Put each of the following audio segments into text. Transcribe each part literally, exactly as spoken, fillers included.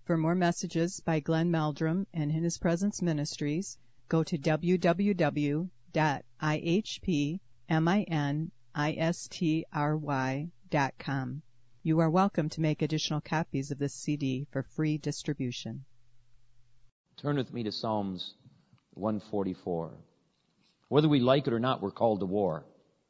For more messages by Glenn Meldrum and In His Presence Ministries, go to w w w dot i h p ministry dot com. You are welcome to make additional copies of this C D for free distribution. Turn with me to Psalms one forty-four. Whether we like it or not, we're called to war.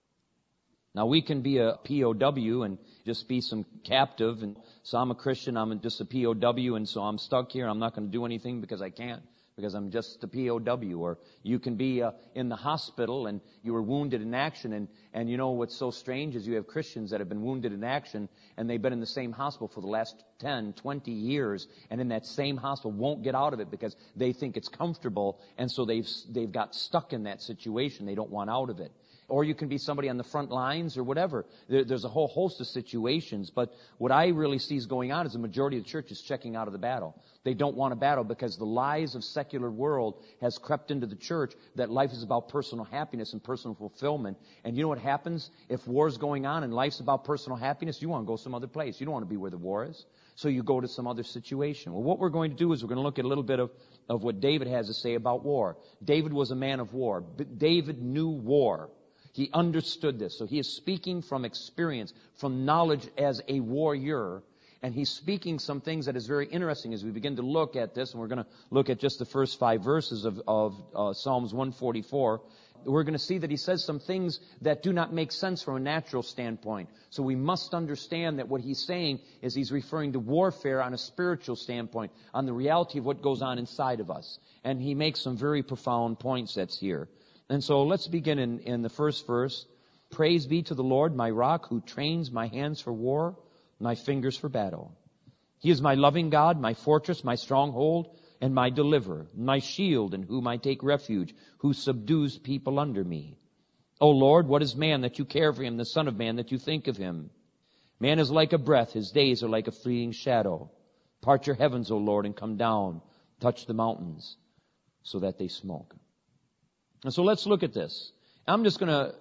Now, we can be a P O W and just be some captive, and so I'm a Christian, I'm just a P O W, and so I'm stuck here, I'm not going to do anything because I can't, because I'm just a P O W. Or you can be uh, in the hospital and you were wounded in action, and, and you know what's so strange is you have Christians that have been wounded in action, and they've been in the same hospital for the last ten, twenty years, and in that same hospital won't get out of it because they think it's comfortable, and so they've they've got stuck in that situation. They don't want out of it. Or you can be somebody on the front lines or whatever. There, there's a whole host of situations. But what I really see is going on is the majority of the church is checking out of the battle. They don't want a battle because the lies of secular world has crept into the church that life is about personal happiness and personal fulfillment. And you know what happens? If war's going on and life's about personal happiness, you want to go some other place. You don't want to be where the war is. So you go to some other situation. Well, what we're going to do is we're going to look at a little bit of, of what David has to say about war. David was a man of war. But David knew war. He understood this. So he is speaking from experience, from knowledge as a warrior. And he's speaking some things that is very interesting as we begin to look at this. And we're going to look at just the first five verses of, of uh, Psalms one forty-four. We're going to see that he says some things that do not make sense from a natural standpoint. So we must understand that what he's saying is he's referring to warfare on a spiritual standpoint, on the reality of what goes on inside of us. And he makes some very profound points that's here. And so let's begin in, in the first verse. Praise be to the Lord, my rock, who trains my hands for war, my fingers for battle. He is my loving God, my fortress, my stronghold, and my deliverer, my shield in whom I take refuge, who subdues people under me. O Lord, what is man that you care for him, the son of man that you think of him? Man is like a breath, his days are like a fleeting shadow. Part your heavens, O Lord, and come down, touch the mountains, so that they smoke. And so let's look at this. I'm just going to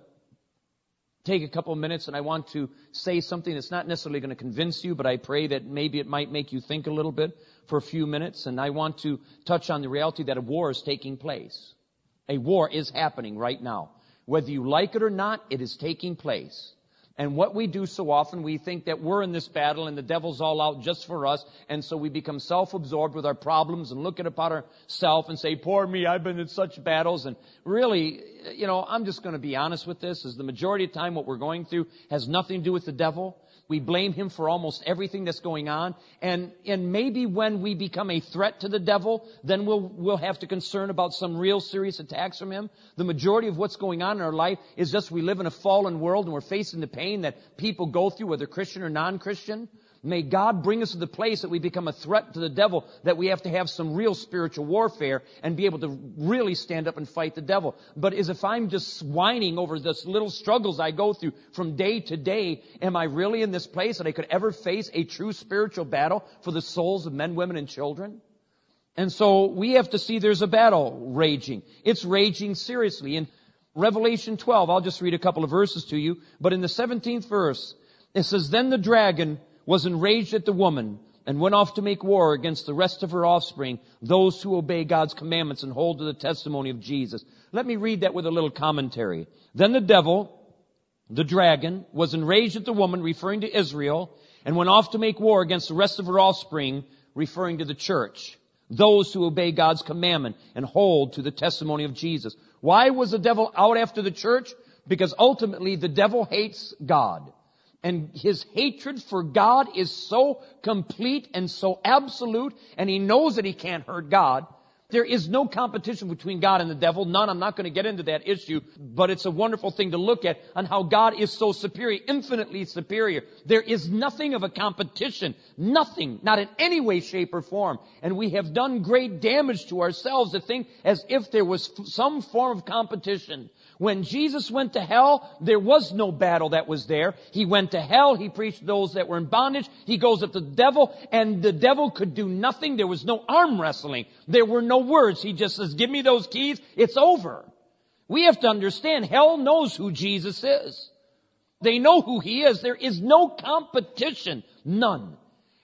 take a couple of minutes, and I want to say something that's not necessarily going to convince you, but I pray that maybe it might make you think a little bit for a few minutes. And I want to touch on the reality that a war is taking place. A war is happening right now. Whether you like it or not, it is taking place. And what we do so often, we think that we're in this battle and the devil's all out just for us. And so we become self-absorbed with our problems and look at about ourselves and say, poor me, I've been in such battles. And really, you know, I'm just going to be honest with this, is the majority of the time what we're going through has nothing to do with the devil. We blame him for almost everything that's going on. And, and maybe when we become a threat to the devil, then we'll, we'll have to concern about some real serious attacks from him. The majority of what's going on in our life is just we live in a fallen world and we're facing the pain that people go through, whether Christian or non-Christian. May God bring us to the place that we become a threat to the devil, that we have to have some real spiritual warfare and be able to really stand up and fight the devil. But as if I'm just whining over this little struggles I go through from day to day, am I really in this place that I could ever face a true spiritual battle for the souls of men, women, and children? And so we have to see there's a battle raging. It's raging seriously. In Revelation twelve, I'll just read a couple of verses to you, but in the seventeenth verse, it says, Then the dragon was enraged at the woman and went off to make war against the rest of her offspring, those who obey God's commandments and hold to the testimony of Jesus. Let me read that with a little commentary. Then the devil, the dragon, was enraged at the woman, referring to Israel, and went off to make war against the rest of her offspring, referring to the church, those who obey God's commandment and hold to the testimony of Jesus. Why was the devil out after the church? Because ultimately the devil hates God. And his hatred for God is so complete and so absolute, and he knows that he can't hurt God. There is no competition between God and the devil. None. I'm not going to get into that issue, but it's a wonderful thing to look at on how God is so superior, infinitely superior. There is nothing of a competition. Nothing. Not in any way, shape, or form. And we have done great damage to ourselves to think as if there was some form of competition. When Jesus went to hell, there was no battle that was there. He went to hell. He preached to those that were in bondage. He goes up to the devil, and the devil could do nothing. There was no arm wrestling. There were no words. He just says, give me those keys. It's over. We have to understand, hell knows who Jesus is. They know who he is. There is no competition. None.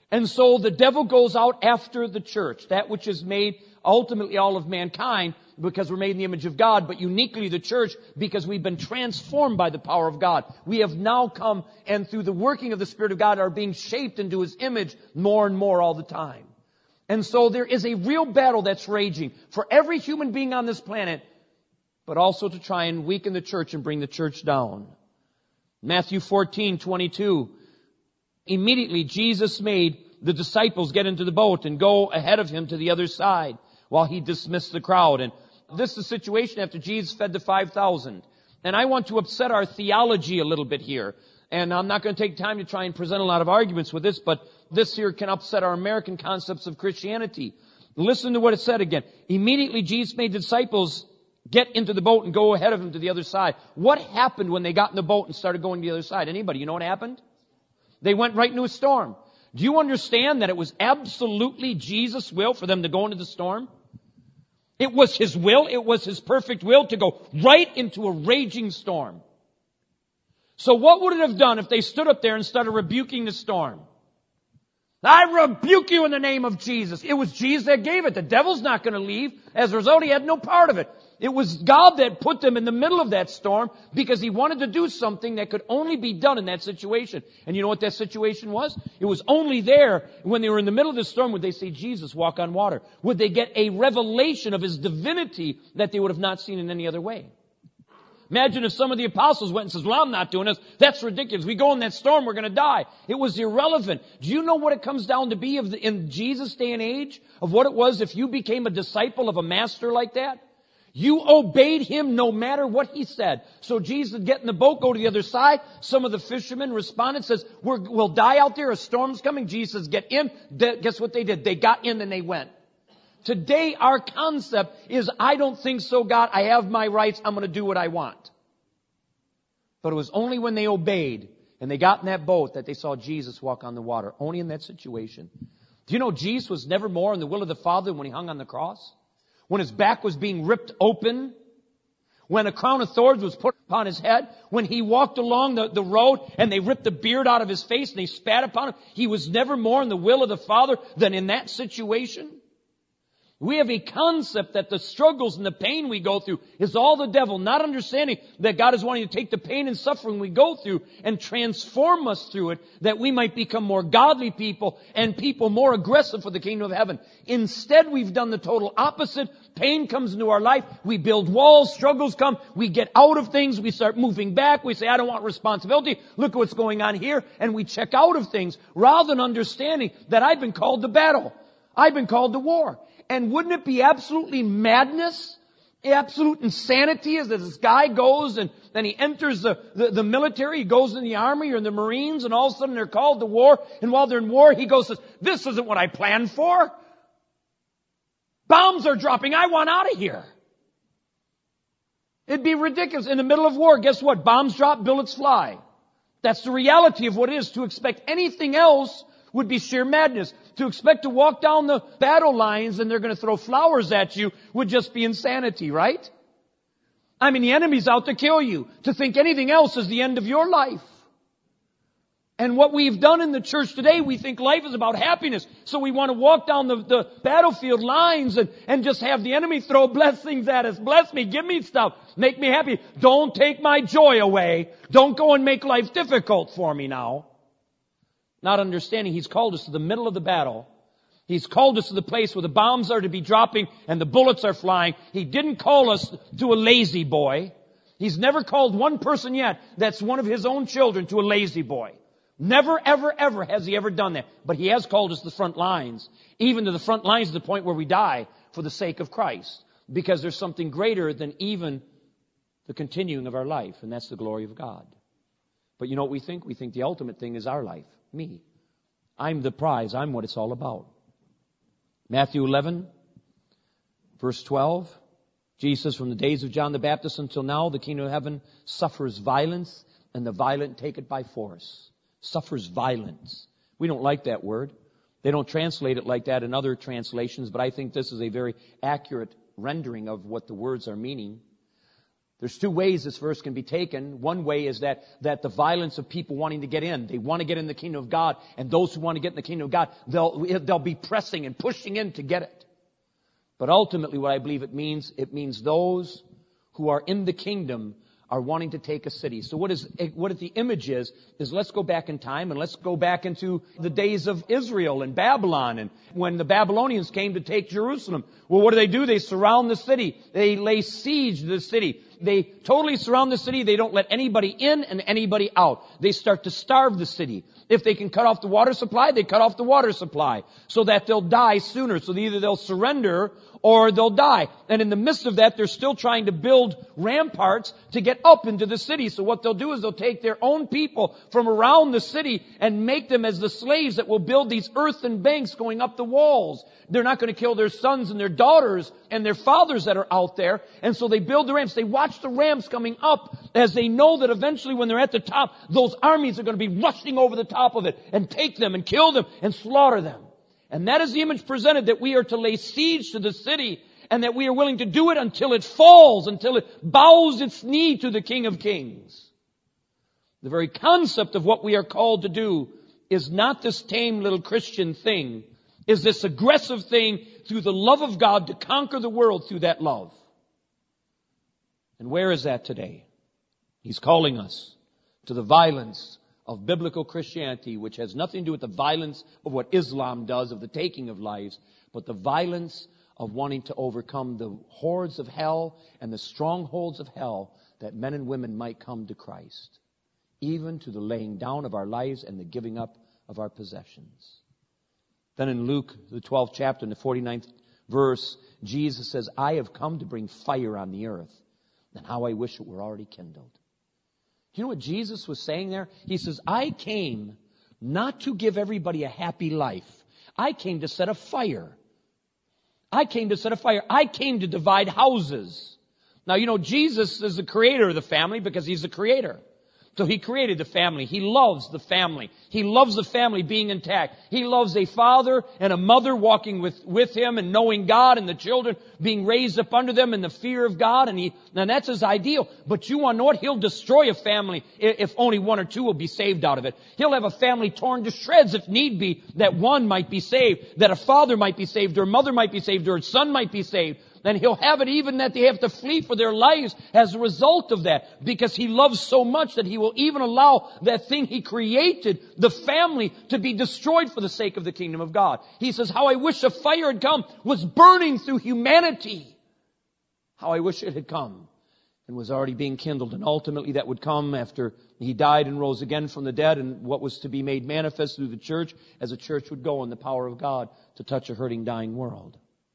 And so the devil goes out after the church, that which is made ultimately all of mankind, because we're made in the image of God, but uniquely the church because we've been transformed by the power of God. We have now come and through the working of the Spirit of God are being shaped into His image more and more all the time. And so there is a real battle that's raging for every human being on this planet, but also to try and weaken the church and bring the church down. Matthew fourteen twenty-two. Immediately Jesus made the disciples get into the boat and go ahead of Him to the other side while He dismissed the crowd. And this is the situation after Jesus fed the five thousand. And I want to upset our theology a little bit here. And I'm not going to take time to try and present a lot of arguments with this, but this here can upset our American concepts of Christianity. Listen to what it said again. Immediately Jesus made the disciples get into the boat and go ahead of Him to the other side. What happened when they got in the boat and started going to the other side? Anybody? You know what happened? They went right into a storm. Do you understand that it was absolutely Jesus' will for them to go into the storm? It was His will. It was His perfect will to go right into a raging storm. So what would it have done if they stood up there and started rebuking the storm? I rebuke you in the name of Jesus. It was Jesus that gave it. The devil's not going to leave. As a result, he had no part of it. It was God that put them in the middle of that storm because He wanted to do something that could only be done in that situation. And you know what that situation was? It was only there when they were in the middle of the storm would they see Jesus walk on water. Would they get a revelation of His divinity that they would have not seen in any other way. Imagine if some of the apostles went and says, well, I'm not doing this. That's ridiculous. We go in that storm, we're going to die. It was irrelevant. Do you know what it comes down to be of the, in Jesus' day and age? Of what it was if you became a disciple of a master like that? You obeyed Him no matter what He said. So Jesus would get in the boat, go to the other side. Some of the fishermen responded, says, We're, we'll die out there. A storm's coming. Jesus says, get in. De- guess what they did? They got in and they went. Today, our concept is, I don't think so, God. I have my rights. I'm going to do what I want. But it was only when they obeyed and they got in that boat that they saw Jesus walk on the water. Only in that situation. Do you know Jesus was never more in the will of the Father when He hung on the cross? When His back was being ripped open? When a crown of thorns was put upon His head? When He walked along the, the road and they ripped the beard out of His face and they spat upon Him? He was never more in the will of the Father than in that situation? We have a concept that the struggles and the pain we go through is all the devil, not understanding that God is wanting to take the pain and suffering we go through and transform us through it, that we might become more godly people and people more aggressive for the kingdom of heaven. Instead, we've done the total opposite. Pain comes into our life. We build walls. Struggles come. We get out of things. We start moving back. We say, I don't want responsibility. Look at what's going on here. And we check out of things rather than understanding that I've been called to battle. I've been called to war. And wouldn't it be absolutely madness, absolute insanity as this guy goes and then he enters the, the, the military, he goes in the army or in the Marines, and all of a sudden they're called to war. And while they're in war, he goes, says, this isn't what I planned for. Bombs are dropping. I want out of here. It'd be ridiculous. In the middle of war, guess what? Bombs drop, bullets fly. That's the reality of what it is. To expect anything else would be sheer madness. To expect to walk down the battle lines and they're going to throw flowers at you would just be insanity, right? I mean, the enemy's out to kill you. To think anything else is the end of your life. And what we've done in the church today, we think life is about happiness. So we want to walk down the, the battlefield lines and, and just have the enemy throw blessings at us. Bless me, give me stuff, make me happy. Don't take my joy away. Don't go and make life difficult for me now. Not understanding He's called us to the middle of the battle. He's called us to the place where the bombs are to be dropping and the bullets are flying. He didn't call us to a lazy boy. He's never called one person yet that's one of His own children to a lazy boy. Never, ever, ever has He ever done that. But He has called us to the front lines, even to the front lines to the point where we die for the sake of Christ. Because there's something greater than even the continuing of our life, and that's the glory of God. But you know what we think? We think the ultimate thing is our life. Me. I'm the prize. I'm what it's all about. Matthew eleven, verse twelve. Jesus says, from the days of John the Baptist until now, the kingdom of heaven suffers violence, and the violent take it by force. Suffers violence. We don't like that word. They don't translate it like that in other translations, but I think this is a very accurate rendering of what the words are meaning. There's two ways this verse can be taken. One way is that, that the violence of people wanting to get in. They want to get in the kingdom of God. And those who want to get in the kingdom of God, they'll, they'll be pressing and pushing in to get it. But ultimately what I believe it means, it means those who are in the kingdom are wanting to take a city. So what is, what the image is, is let's go back in time and let's go back into the days of Israel and Babylon and when the Babylonians came to take Jerusalem. Well, what do they do? They surround the city. They lay siege to the city. They totally surround the city. They don't let anybody in and anybody out. They start to starve the city. If they can cut off the water supply, they cut off the water supply so that they'll die sooner. So either they'll surrender or they'll die. And in the midst of that, they're still trying to build ramparts to get up into the city. So what they'll do is they'll take their own people from around the city and make them as the slaves that will build these earthen banks going up the walls. They're not going to kill their sons and their daughters and their fathers that are out there. And so they build the ramps. They watch the ramps coming up as they know that eventually when they're at the top, those armies are going to be rushing over the top of it and take them and kill them and slaughter them. And that is the image presented, that we are to lay siege to the city and that we are willing to do it until it falls, until it bows its knee to the King of Kings. The very concept of what we are called to do is not this tame little Christian thing, is this aggressive thing through the love of God to conquer the world through that love. And where is that today? He's calling us to the violence of biblical Christianity, which has nothing to do with the violence of what Islam does, of the taking of lives, but the violence of wanting to overcome the hordes of hell and the strongholds of hell, that men and women might come to Christ, even to the laying down of our lives and the giving up of our possessions. Then in Luke, the twelfth chapter, in the forty-ninth verse, Jesus says, I have come to bring fire on the earth, and how I wish it were already kindled. You know what Jesus was saying there? He says, I came not to give everybody a happy life. I came to set a fire. I came to set a fire. I came to divide houses. Now, you know, Jesus is the creator of the family because he's the creator. So he created the family. He loves the family. He loves the family being intact. He loves a father and a mother walking with, with him and knowing God, and the children being raised up under them in the fear of God. And he, and that's his ideal. But you want to know what? He'll destroy a family if only one or two will be saved out of it. He'll have a family torn to shreds if need be, that one might be saved, that a father might be saved, or a mother might be saved, or a son might be saved. And he'll have it even that they have to flee for their lives as a result of that, because he loves so much that he will even allow that thing he created, the family, to be destroyed for the sake of the kingdom of God. He says, how I wish a fire had come, was burning through humanity. How I wish it had come and was already being kindled. And ultimately that would come after he died and rose again from the dead, and what was to be made manifest through the church as the church would go in the power of God to touch a hurting, dying world.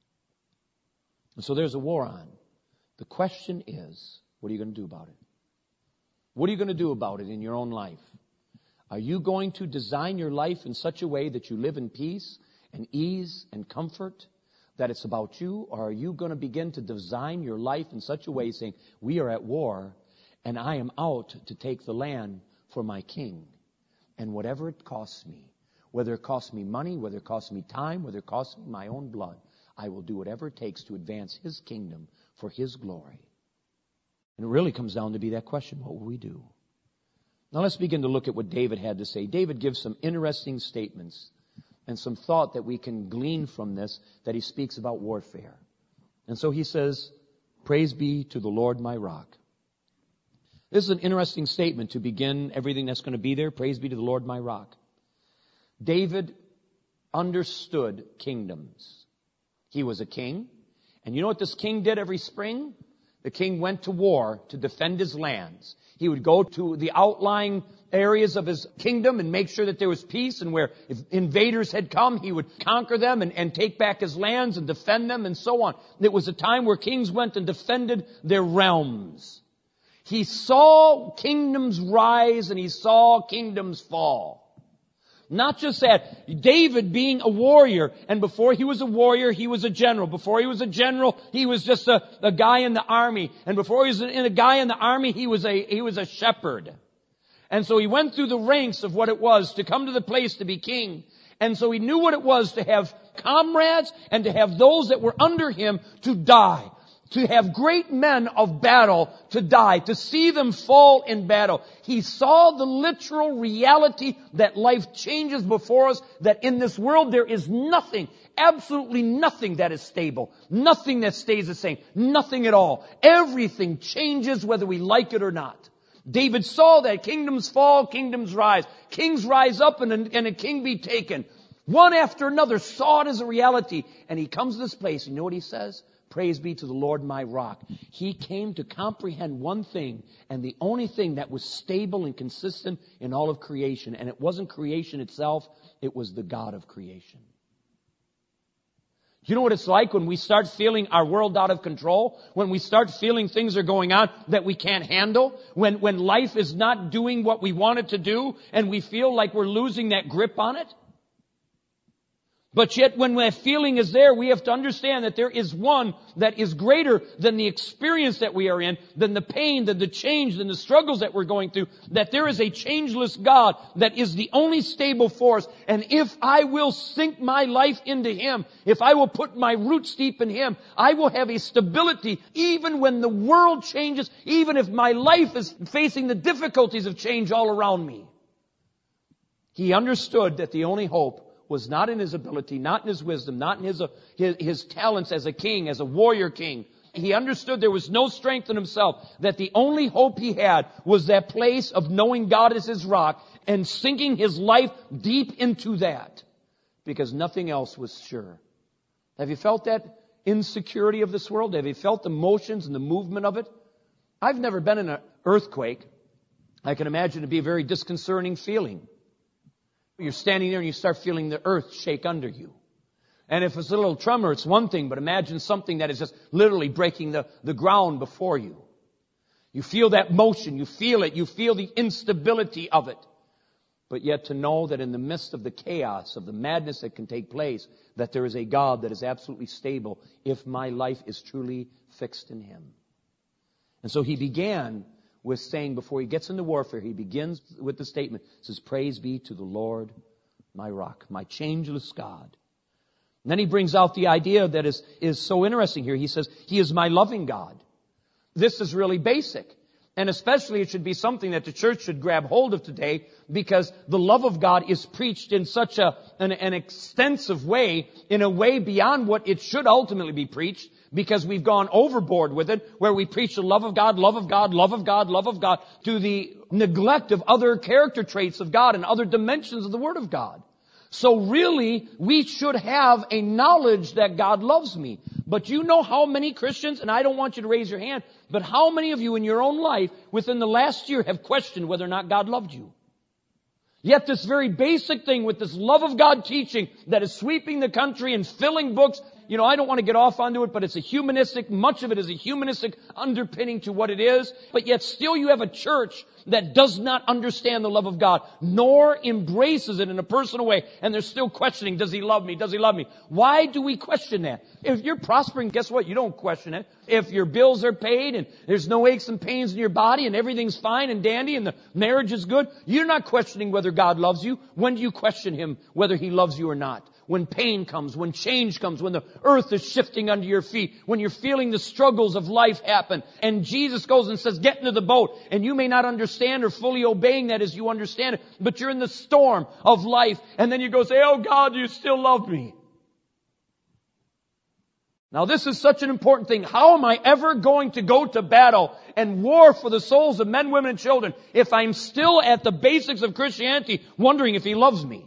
And so there's a war on. The question is, what are you going to do about it? What are you going to do about it in your own life? Are you going to design your life in such a way that you live in peace and ease and comfort, that it's about you? Or are you going to begin to design your life in such a way saying, we are at war and I am out to take the land for my king, and whatever it costs me, whether it costs me money, whether it costs me time, whether it costs me my own blood, I will do whatever it takes to advance his kingdom for his glory. And it really comes down to be that question, what will we do? Now let's begin to look at what David had to say. David gives some interesting statements and some thought that we can glean from this, that he speaks about warfare. And so he says, praise be to the Lord my rock. This is an interesting statement to begin everything that's going to be there. Praise be to the Lord my rock. David understood kingdoms. He was a king. And you know what this king did every spring? The king went to war to defend his lands. He would go to the outlying areas of his kingdom and make sure that there was peace. And where if invaders had come, he would conquer them and, and take back his lands and defend them and so on. It was a time where kings went and defended their realms. He saw kingdoms rise and he saw kingdoms fall. Not just that, David being a warrior, and before he was a warrior, he was a general. Before he was a general, he was just a, a guy in the army. And before he was a, a guy in the army, he was a, he was a shepherd. And so he went through the ranks of what it was to come to the place to be king. And so he knew what it was to have comrades and to have those that were under him to die. to have great men of battle to die, to see them fall in battle. He saw the literal reality that life changes before us, that in this world there is nothing, absolutely nothing that is stable, nothing that stays the same, nothing at all. Everything changes whether we like it or not. David saw that kingdoms fall, kingdoms rise. Kings rise up and a, and a king be taken. One after another saw it as a reality. And he comes to this place, and you know what he says? Praise be to the Lord my rock. He came to comprehend one thing, and the only thing that was stable and consistent in all of creation. And it wasn't creation itself, it was the God of creation. You know what it's like when we start feeling our world out of control? When we start feeling things are going on that we can't handle? When, when life is not doing what we want it to do and we feel like we're losing that grip on it? But yet when that feeling is there, we have to understand that there is one that is greater than the experience that we are in, than the pain, than the change, than the struggles that we're going through, that there is a changeless God that is the only stable force. And if I will sink my life into Him, if I will put my roots deep in Him, I will have a stability even when the world changes, even if my life is facing the difficulties of change all around me. He understood that the only hope was not in his ability, not in his wisdom, not in his, uh, his, his talents as a king, as a warrior king. He understood there was no strength in himself, that the only hope he had was that place of knowing God as his rock and sinking his life deep into that, because nothing else was sure. Have you felt that insecurity of this world? Have you felt the motions and the movement of it? I've never been in an earthquake. I can imagine it to be a very disconcerting feeling. You're standing there and you start feeling the earth shake under you. And if it's a little tremor, it's one thing, but imagine something that is just literally breaking the, the ground before you. You feel that motion, you feel it, you feel the instability of it. But yet to know that in the midst of the chaos, of the madness that can take place, that there is a God that is absolutely stable if my life is truly fixed in Him. And so he began with saying, before he gets into warfare, he begins with the statement, says, praise be to the Lord, my rock, my changeless God. And then he brings out the idea that is, is so interesting here. He says, He is my loving God. This is really basic. And especially it should be something that the church should grab hold of today, because the love of God is preached in such a, an, an extensive way, in a way beyond what it should ultimately be preached, because we've gone overboard with it, where we preach the love of God, love of God, love of God, love of God, to the neglect of other character traits of God and other dimensions of the Word of God. So really, we should have a knowledge that God loves me. But you know how many Christians, and I don't want you to raise your hand, but how many of you in your own life within the last year have questioned whether or not God loved you? Yet this very basic thing with this love of God teaching that is sweeping the country and filling books, you know, I don't want to get off onto it, but it's a humanistic, much of it is a humanistic underpinning to what it is. But yet still you have a church that does not understand the love of God, nor embraces it in a personal way. And they're still questioning, does He love me? Does He love me? Why do we question that? If you're prospering, guess what? You don't question it. If your bills are paid and there's no aches and pains in your body and everything's fine and dandy and the marriage is good, you're not questioning whether God loves you. When do you question Him whether He loves you or not? When pain comes, when change comes, when the earth is shifting under your feet, when you're feeling the struggles of life happen, and Jesus goes and says, get into the boat, and you may not understand or fully obeying that as you understand it, but you're in the storm of life, and then you go say, oh God, do you still love me? Now this is such an important thing. How am I ever going to go to battle and war for the souls of men, women, and children if I'm still at the basics of Christianity wondering if He loves me?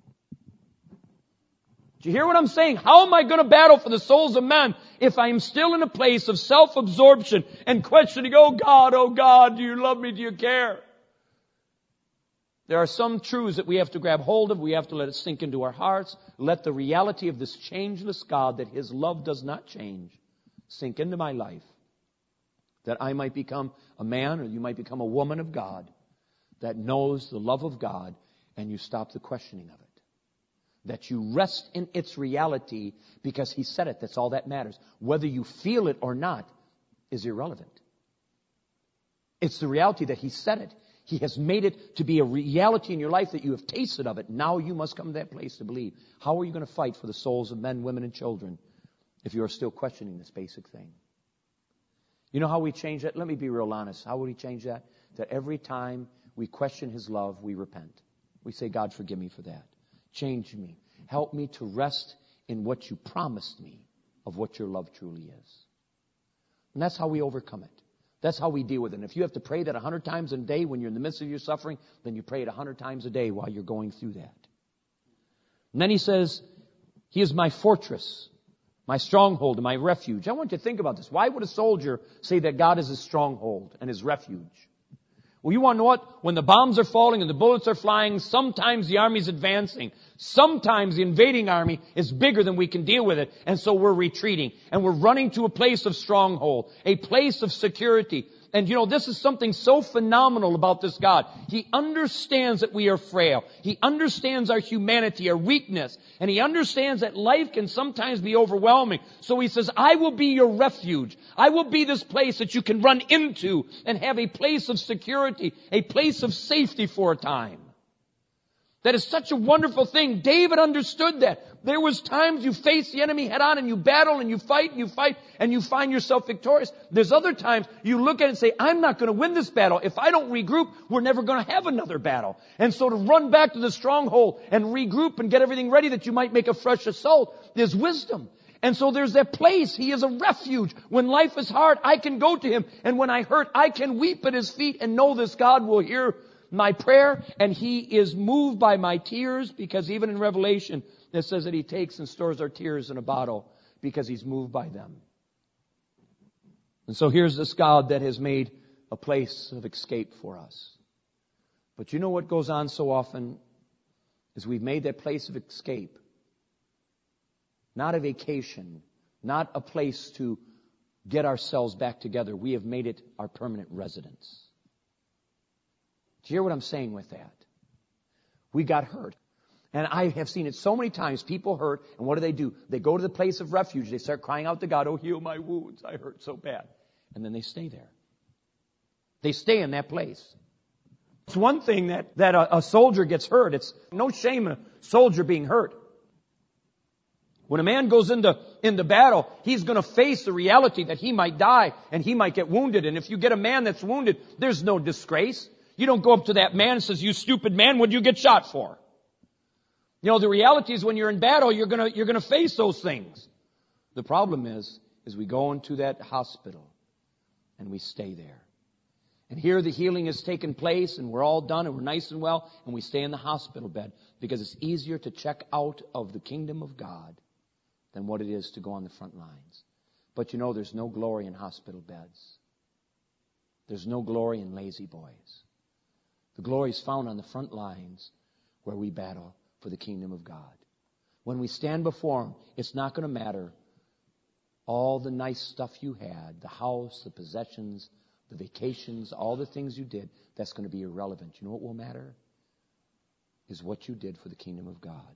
Do you hear what I'm saying? How am I going to battle for the souls of men if I'm still in a place of self-absorption and questioning, oh God, oh God, do you love me? Do you care? There are some truths that we have to grab hold of. We have to let it sink into our hearts. Let the reality of this changeless God, that His love does not change, sink into my life. That I might become a man, or you might become a woman of God that knows the love of God, and you stop the questioning of it. That you rest in its reality because He said it. That's all that matters. Whether you feel it or not is irrelevant. It's the reality that He said it. He has made it to be a reality in your life that you have tasted of it. Now you must come to that place to believe. How are you going to fight for the souls of men, women, and children if you are still questioning this basic thing? You know how we change that? Let me be real honest. How would He change that? That every time we question His love, we repent. We say, God, forgive me for that. Change me. Help me to rest in what You promised me of what Your love truly is. And that's how we overcome it. That's how we deal with it. And if you have to pray that a hundred times a day when you're in the midst of your suffering, then you pray it a hundred times a day while you're going through that. And then He says, He is my fortress, my stronghold, and my refuge. I want you to think about this. Why would a soldier say that God is his stronghold and his refuge? Well, you want to know what? When the bombs are falling and the bullets are flying, sometimes the army's advancing. Sometimes the invading army is bigger than we can deal with it. And so we're retreating. And we're running to a place of stronghold, a place of security. And you know, this is something so phenomenal about this God. He understands that we are frail. He understands our humanity, our weakness. And He understands that life can sometimes be overwhelming. So He says, I will be your refuge. I will be this place that you can run into and have a place of security, a place of safety for a time. That is such a wonderful thing. David understood that. There was times you face the enemy head on and you battle and you fight and you fight and you find yourself victorious. There's other times you look at it and say, I'm not going to win this battle. If I don't regroup, we're never going to have another battle. And so to run back to the stronghold and regroup and get everything ready that you might make a fresh assault is wisdom. And so there's that place. He is a refuge. When life is hard, I can go to Him. And when I hurt, I can weep at His feet and know this God will hear my prayer, and He is moved by my tears, because even in Revelation it says that He takes and stores our tears in a bottle because He's moved by them. And so here's this God that has made a place of escape for us. But you know what goes on so often is we've made that place of escape not a vacation, not a place to get ourselves back together. We have made it our permanent residence. Do you hear what I'm saying with that? We got hurt. And I have seen it so many times. People hurt, and what do they do? They go to the place of refuge. They start crying out to God, oh, heal my wounds. I hurt so bad. And then they stay there. They stay in that place. It's one thing that, that a, a soldier gets hurt. It's no shame in a soldier being hurt. When a man goes into, into battle, he's going to face the reality that he might die and he might get wounded. And if you get a man that's wounded, there's no disgrace. You don't go up to that man and says, you stupid man, what did you get shot for? You know, the reality is when you're in battle, you're going to, you're going to face those things. The problem is, is we go into that hospital and we stay there. And here the healing has taken place and we're all done and we're nice and well, and we stay in the hospital bed because it's easier to check out of the kingdom of God than what it is to go on the front lines. But you know, there's no glory in hospital beds. There's no glory in lazy boys. The glory is found on the front lines where we battle for the kingdom of God. When we stand before Him, it's not going to matter all the nice stuff you had, the house, the possessions, the vacations, all the things you did. That's going to be irrelevant. You know what will matter? Is what you did for the kingdom of God.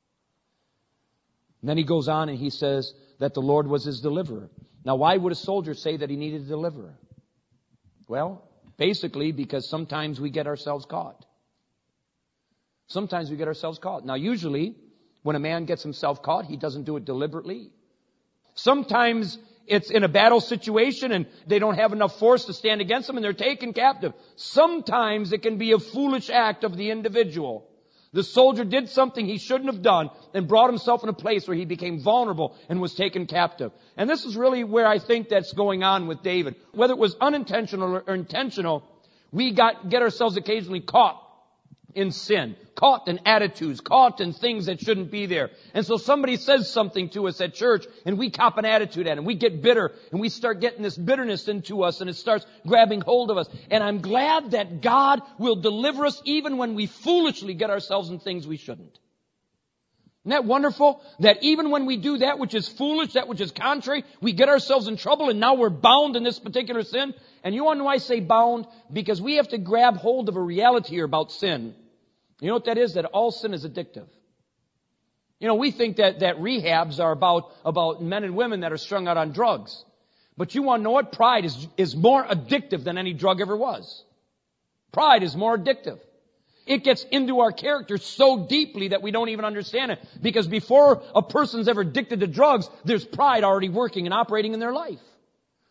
And then he goes on and he says that the Lord was his deliverer. Now, why would a soldier say that he needed a deliverer? Well, basically because sometimes we get ourselves caught. Sometimes we get ourselves caught. Now, usually, when a man gets himself caught, he doesn't do it deliberately. Sometimes it's in a battle situation and they don't have enough force to stand against them and they're taken captive. Sometimes it can be a foolish act of the individual. The soldier did something he shouldn't have done and brought himself in a place where he became vulnerable and was taken captive. And this is really where I think that's going on with David. Whether it was unintentional or intentional, we got get ourselves occasionally caught in sin, caught in attitudes, caught in things that shouldn't be there. And so somebody says something to us at church and we cop an attitude at it and we get bitter and we start getting this bitterness into us and it starts grabbing hold of us. And I'm glad that God will deliver us even when we foolishly get ourselves in things we shouldn't. Isn't that wonderful? That even when we do that which is foolish, that which is contrary, we get ourselves in trouble and now we're bound in this particular sin. And you want to know why I say bound? Because we have to grab hold of a reality here about sin. You know what that is? That all sin is addictive. You know, we think that, that rehabs are about, about men and women that are strung out on drugs. But you want to know what? Pride is, is more addictive than any drug ever was. Pride is more addictive. It gets into our character so deeply that we don't even understand it. Because before a person's ever addicted to drugs, there's pride already working and operating in their life.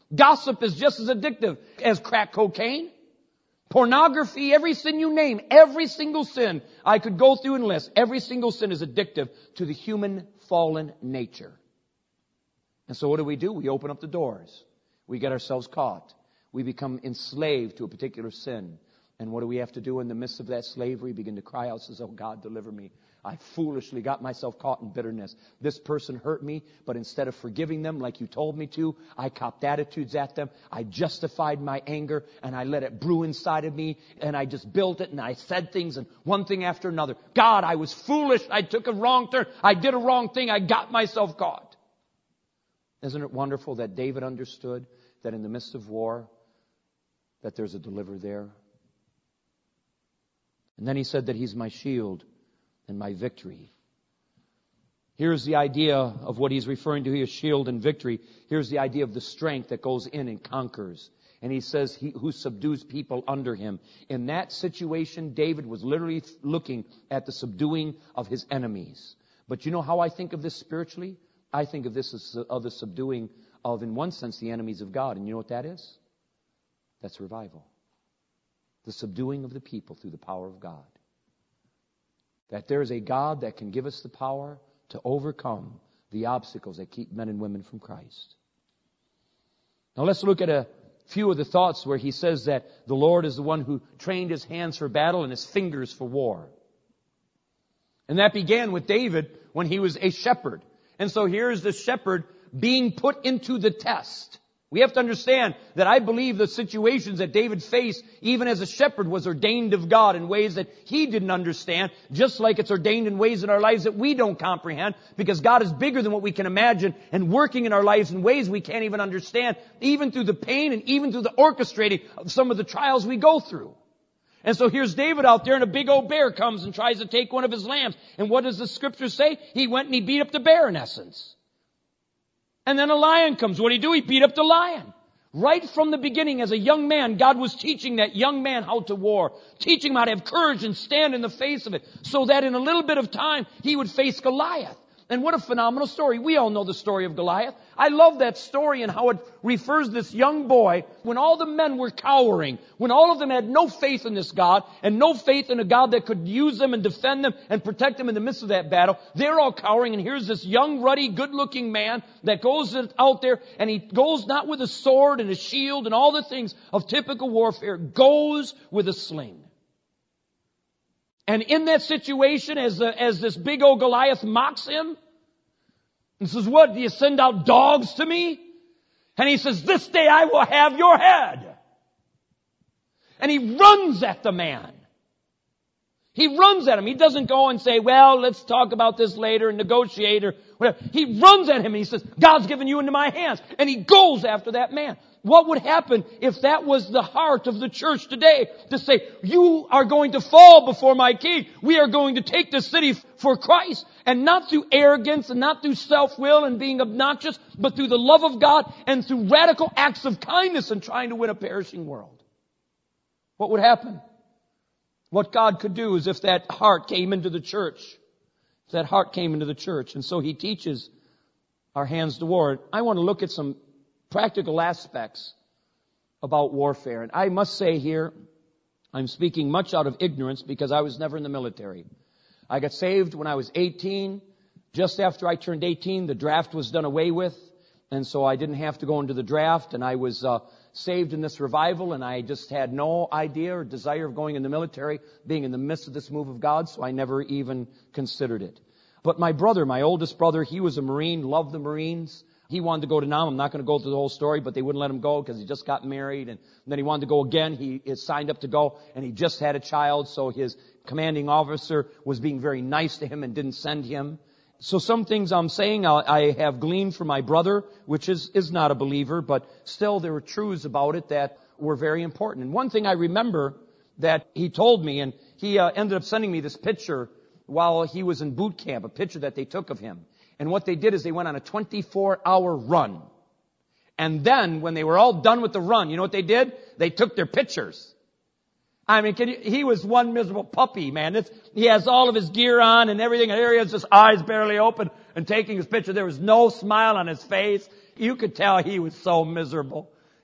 Gossip is just as addictive as crack cocaine. Pornography, every sin you name, every single sin I could go through and list, every single sin is addictive to the human fallen nature. And so what do we do? We open up the doors. We get ourselves caught. We become enslaved to a particular sin. And what do we have to do in the midst of that slavery? Begin to cry out, says, oh God, deliver me. I foolishly got myself caught in bitterness. This person hurt me, but instead of forgiving them like you told me to, I copped attitudes at them. I justified my anger, and I let it brew inside of me, and I just built it, and I said things, and one thing after another. God, I was foolish. I took a wrong turn. I did a wrong thing. I got myself caught. Isn't it wonderful that David understood that in the midst of war, that there's a deliverer there? And then he said that he's my shield and my victory. Here's the idea of what he's referring to here, shield and victory. Here's the idea of the strength that goes in and conquers. And he says, he who subdues people under him. In that situation, David was literally looking at the subduing of his enemies. But you know how I think of this spiritually? I think of this as of the subduing of, in one sense, the enemies of God. And you know what that is? That's revival. The subduing of the people through the power of God. That there is a God that can give us the power to overcome the obstacles that keep men and women from Christ. Now let's look at a few of the thoughts where he says that the Lord is the one who trained his hands for battle and his fingers for war. And that began with David when he was a shepherd. And so here's the shepherd being put into the test. We have to understand that I believe the situations that David faced, even as a shepherd, was ordained of God in ways that he didn't understand, just like it's ordained in ways in our lives that we don't comprehend, because God is bigger than what we can imagine and working in our lives in ways we can't even understand, even through the pain and even through the orchestrating of some of the trials we go through. And so here's David out there, and a big old bear comes and tries to take one of his lambs. And what does the scripture say? He went and he beat up the bear, in essence. And then a lion comes. What did he do? He beat up the lion. Right from the beginning, as a young man, God was teaching that young man how to war, teaching him how to have courage and stand in the face of it, so that in a little bit of time, he would face Goliath. And what a phenomenal story. We all know the story of Goliath. I love that story and how it refers to this young boy when all the men were cowering, when all of them had no faith in this God and no faith in a God that could use them and defend them and protect them in the midst of that battle. They're all cowering, and here's this young, ruddy, good-looking man that goes out there, and he goes not with a sword and a shield and all the things of typical warfare, goes with a sling. And in that situation, as, the, as this big old Goliath mocks him, and says, what, do you send out dogs to me? And he says, this day I will have your head. And he runs at the man. He runs at him. He doesn't go and say, well, let's talk about this later and negotiate or whatever. He runs at him and he says, God's given you into my hands. And he goes after that man. What would happen if that was the heart of the church today? To say, you are going to fall before my king. We are going to take the city for Christ. And not through arrogance and not through self-will and being obnoxious, but through the love of God and through radical acts of kindness and trying to win a perishing world. What would happen? What God could do is if that heart came into the church. If that heart came into the church. And so he teaches our hands to war. I want to look at some practical aspects about warfare. And I must say here, I'm speaking much out of ignorance because I was never in the military. I got saved when I was eighteen. Just after I turned eighteen, the draft was done away with. And so I didn't have to go into the draft. And I was uh, saved in this revival. And I just had no idea or desire of going in the military, being in the midst of this move of God. So I never even considered it. But my brother, my oldest brother, he was a Marine, loved the Marines. He wanted to go to Nam. I'm not going to go through the whole story, but they wouldn't let him go because he just got married. And then he wanted to go again. He is signed up to go, and he just had a child. So his commanding officer was being very nice to him and didn't send him. So some things I'm saying I have gleaned from my brother, which is, is not a believer, but still there were truths about it that were very important. And one thing I remember that he told me, and he uh, ended up sending me this picture while he was in boot camp, a picture that they took of him. And what they did is they went on a twenty-four hour run. And then when they were all done with the run, you know what they did? They took their pictures. I mean, can you, he was one miserable puppy, man. It's, he has all of his gear on and everything. And there he has his eyes barely open and taking his picture. There was no smile on his face. You could tell he was so miserable.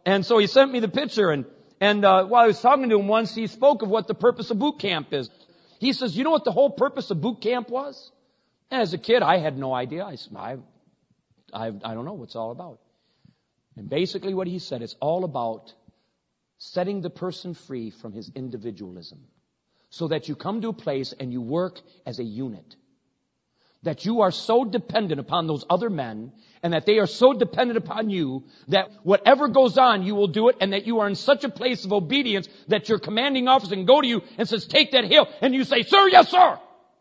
And so he sent me the picture, and, and uh, while I was talking to him once, he spoke of what the purpose of boot camp is. He says, you know what the whole purpose of boot camp was? And as a kid, I had no idea. I said, I, I, I don't know what it's all about. And basically what he said, it's all about setting the person free from his individualism, so that you come to a place and you work as a unit. That you are so dependent upon those other men, and that they are so dependent upon you, that whatever goes on, you will do it, and that you are in such a place of obedience that your commanding officer can go to you and says, take that hill, and you say, sir, yes, sir.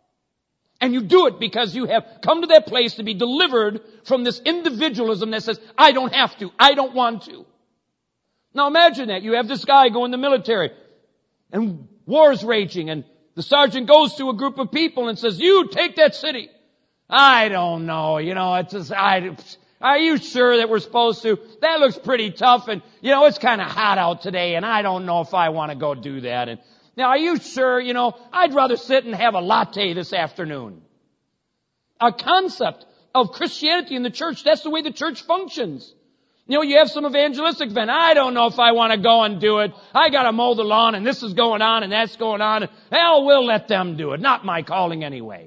And you do it because you have come to that place to be delivered from this individualism that says, I don't have to, I don't want to. Now imagine that. You have this guy go in the military, and war's raging, and the sergeant goes to a group of people and says, you take that city. I don't know, you know, it's just, I, are you sure that we're supposed to? That looks pretty tough, and, you know, it's kind of hot out today, and I don't know if I want to go do that. And now, are you sure, you know, I'd rather sit and have a latte this afternoon. A concept of Christianity in the church, that's the way the church functions. You know, you have some evangelistic event. I don't know if I want to go and do it. I got to mow the lawn, and this is going on, and that's going on. Hell, we'll let them do it. Not my calling anyway.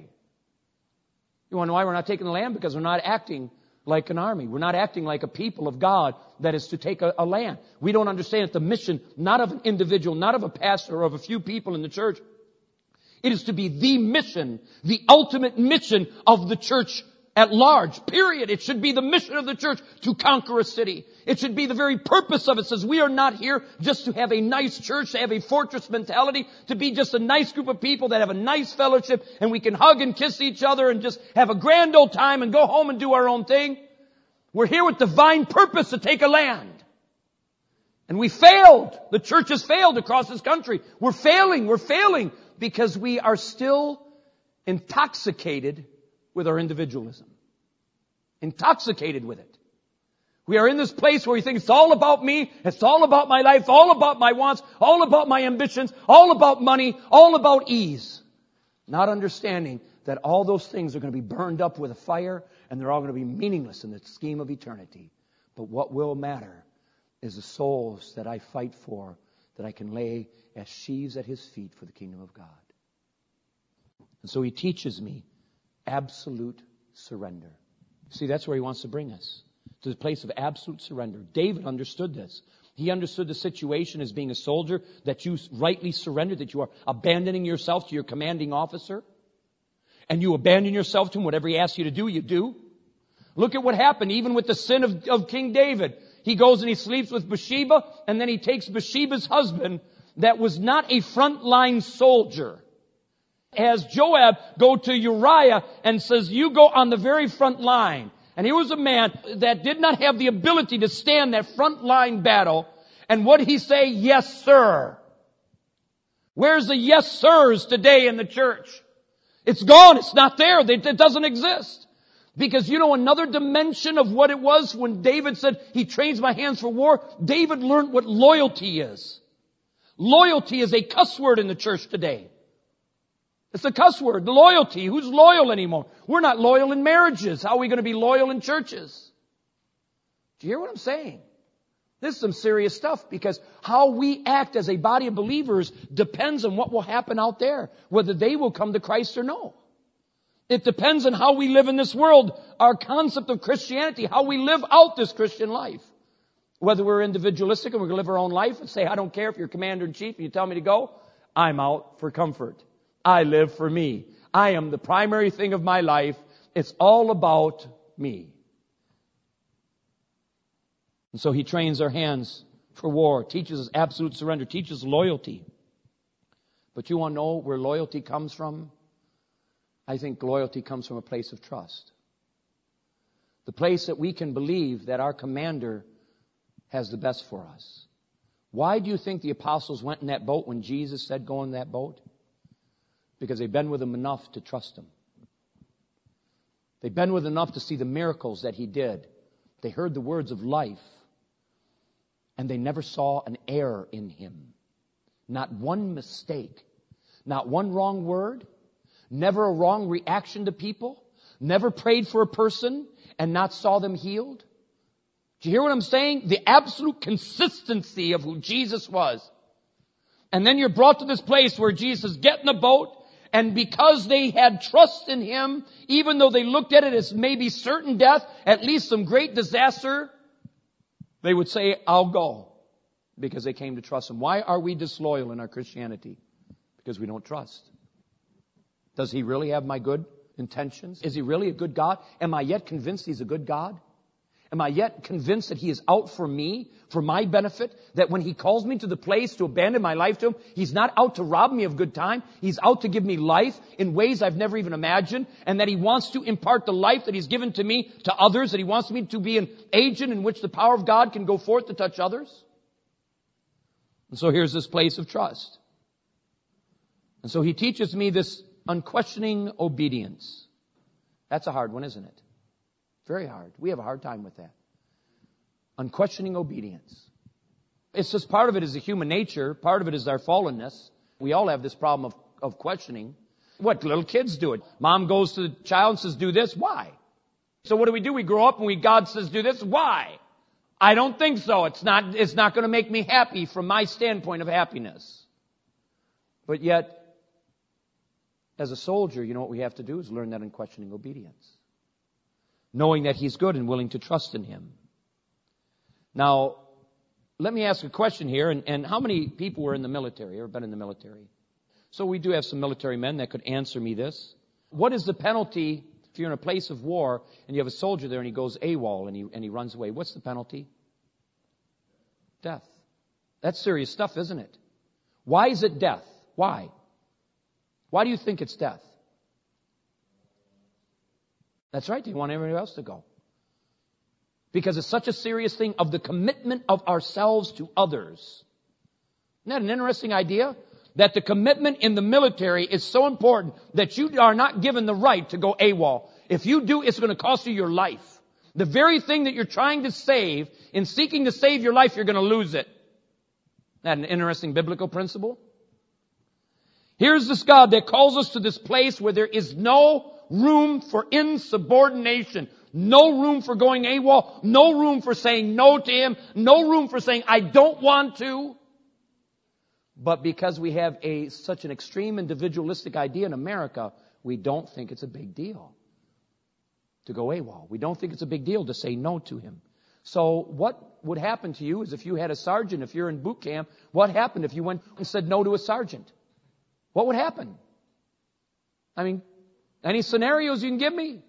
You want to know why we're not taking the land? Because we're not acting like an army. We're not acting like a people of God that is to take a, a land. We don't understand that the mission, not of an individual, not of a pastor or of a few people in the church. It is to be the mission, the ultimate mission of the church at large, period. It should be the mission of the church to conquer a city. It should be the very purpose of it. It says we are not here just to have a nice church, to have a fortress mentality, to be just a nice group of people that have a nice fellowship and we can hug and kiss each other and just have a grand old time and go home and do our own thing. We're here with divine purpose to take a land. And we failed. The church has failed across this country. We're failing. We're failing because we are still intoxicated with our individualism. Intoxicated with it. We are in this place where we think it's all about me, it's all about my life, all about my wants, all about my ambitions, all about money, all about ease. Not understanding that all those things are going to be burned up with a fire and they're all going to be meaningless in the scheme of eternity. But what will matter is the souls that I fight for, that I can lay as sheaves at His feet for the kingdom of God. And so He teaches me absolute surrender. See, that's where He wants to bring us. To the place of absolute surrender. David understood this. He understood the situation as being a soldier, that you rightly surrender, that you are abandoning yourself to your commanding officer. And you abandon yourself to him. Whatever he asks you to do, you do. Look at what happened even with the sin of, of King David. He goes and he sleeps with Bathsheba, and then he takes Bathsheba's husband that was not a frontline soldier. Has Joab go to Uriah and says, you go on the very front line. And he was a man that did not have the ability to stand that front line battle. And what did he say? Yes, sir. Where's the yes, sirs today in the church? It's gone. It's not there. It doesn't exist. Because you know another dimension of what it was when David said, he trains my hands for war. David learned what loyalty is. Loyalty is a cuss word in the church today. It's a cuss word. The loyalty. Who's loyal anymore? We're not loyal in marriages. How are we going to be loyal in churches? Do you hear what I'm saying? This is some serious stuff, because how we act as a body of believers depends on what will happen out there, whether they will come to Christ or no. It depends on how we live in this world, our concept of Christianity, how we live out this Christian life. Whether we're individualistic and we're going to live our own life and say, I don't care if you're commander-in-chief and you tell me to go, I'm out for comfort. I live for me. I am the primary thing of my life. It's all about me. And so he trains our hands for war, teaches us absolute surrender, teaches loyalty. But you want to know where loyalty comes from? I think loyalty comes from a place of trust. The place that we can believe that our commander has the best for us. Why do you think the apostles went in that boat when Jesus said go in that boat? Because they've been with him enough to trust him. They've been with him enough to see the miracles that he did. They heard the words of life. And they never saw an error in him. Not one mistake. Not one wrong word. Never a wrong reaction to people. Never prayed for a person and not saw them healed. Do you hear what I'm saying? The absolute consistency of who Jesus was. And then you're brought to this place where Jesus get in the boat, and because they had trust in Him, even though they looked at it as maybe certain death, at least some great disaster, they would say, I'll go. Because they came to trust Him. Why are we disloyal in our Christianity? Because we don't trust. Does He really have my good intentions? Is He really a good God? Am I yet convinced He's a good God? Am I yet convinced that He is out for me, for my benefit? That when He calls me to the place to abandon my life to Him, He's not out to rob me of good time. He's out to give me life in ways I've never even imagined. And that He wants to impart the life that He's given to me to others. That He wants me to be an agent in which the power of God can go forth to touch others. And so here's this place of trust. And so He teaches me this unquestioning obedience. That's a hard one, isn't it? Very hard. We have a hard time with that. Unquestioning obedience. It's just part of it is a human nature. Part of it is our fallenness. We all have this problem of, of questioning. What? Little kids do it. Mom goes to the child and says, do this. Why? So what do we do? We grow up and we, God says, do this. Why? I don't think so. It's not, it's not going to make me happy from my standpoint of happiness. But yet, as a soldier, you know what we have to do is learn that unquestioning obedience. Knowing that He's good and willing to trust in Him. Now, let me ask a question here. And, and how many people were in the military or have been in the military? So we do have some military men that could answer me this. What is the penalty if you're in a place of war and you have a soldier there and he goes AWOL and he, and he runs away? What's the penalty? Death. That's serious stuff, isn't it? Why is it death? Why? Why do you think it's death? That's right. They want everybody else to go. Because it's such a serious thing of the commitment of ourselves to others. Isn't that an interesting idea? That the commitment in the military is so important that you are not given the right to go AWOL. If you do, it's going to cost you your life. The very thing that you're trying to save, in seeking to save your life, you're going to lose it. Isn't that an interesting biblical principle? Here's this God that calls us to this place where there is no room for insubordination. No room for going AWOL. No room for saying no to Him. No room for saying, I don't want to. But because we have a such an extreme individualistic idea in America, we don't think it's a big deal to go AWOL. We don't think it's a big deal to say no to Him. So what would happen to you is if you had a sergeant, if you're in boot camp, what happened if you went and said no to a sergeant? What would happen? I mean, any scenarios you can give me?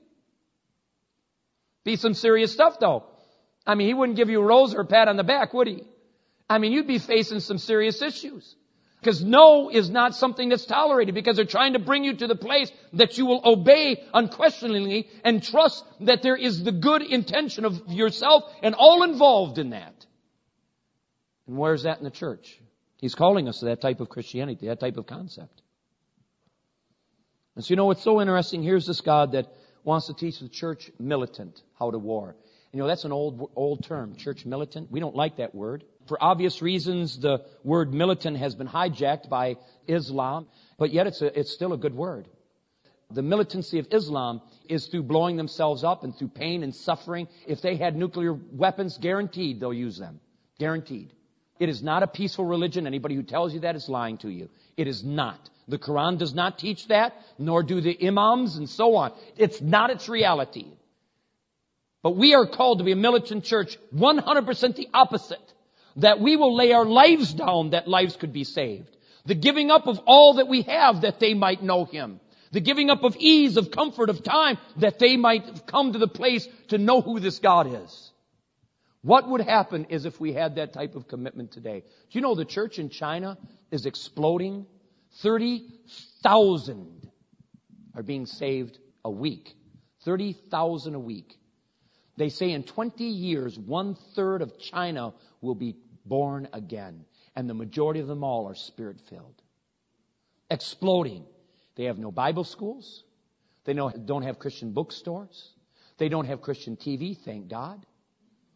Be some serious stuff, though. I mean, he wouldn't give you a rose or a pat on the back, would he? I mean, you'd be facing some serious issues. Because no is not something that's tolerated, because they're trying to bring you to the place that you will obey unquestioningly and trust that there is the good intention of yourself and all involved in that. And where's that in the church? He's calling us to that type of Christianity, that type of concept. And so, you know what's so interesting? Here's this God that wants to teach the church militant how to war. You know, that's an old old term, church militant. We don't like that word. For obvious reasons, the word militant has been hijacked by Islam, but yet it's a, it's still a good word. The militancy of Islam is through blowing themselves up and through pain and suffering. If they had nuclear weapons, guaranteed they'll use them. Guaranteed. It is not a peaceful religion. Anybody who tells you that is lying to you. It is not. The Quran does not teach that, nor do the imams and so on. It's not its reality. But we are called to be a militant church, one hundred percent the opposite. That we will lay our lives down that lives could be saved. The giving up of all that we have that they might know Him. The giving up of ease, of comfort, of time that they might come to the place to know who this God is. What would happen is if we had that type of commitment today. Do you know the church in China is exploding? thirty thousand are being saved a week. thirty thousand a week. They say in twenty years, one third of China will be born again. And the majority of them all are Spirit-filled. Exploding. They have no Bible schools. They don't have Christian bookstores. They don't have Christian T V, thank God.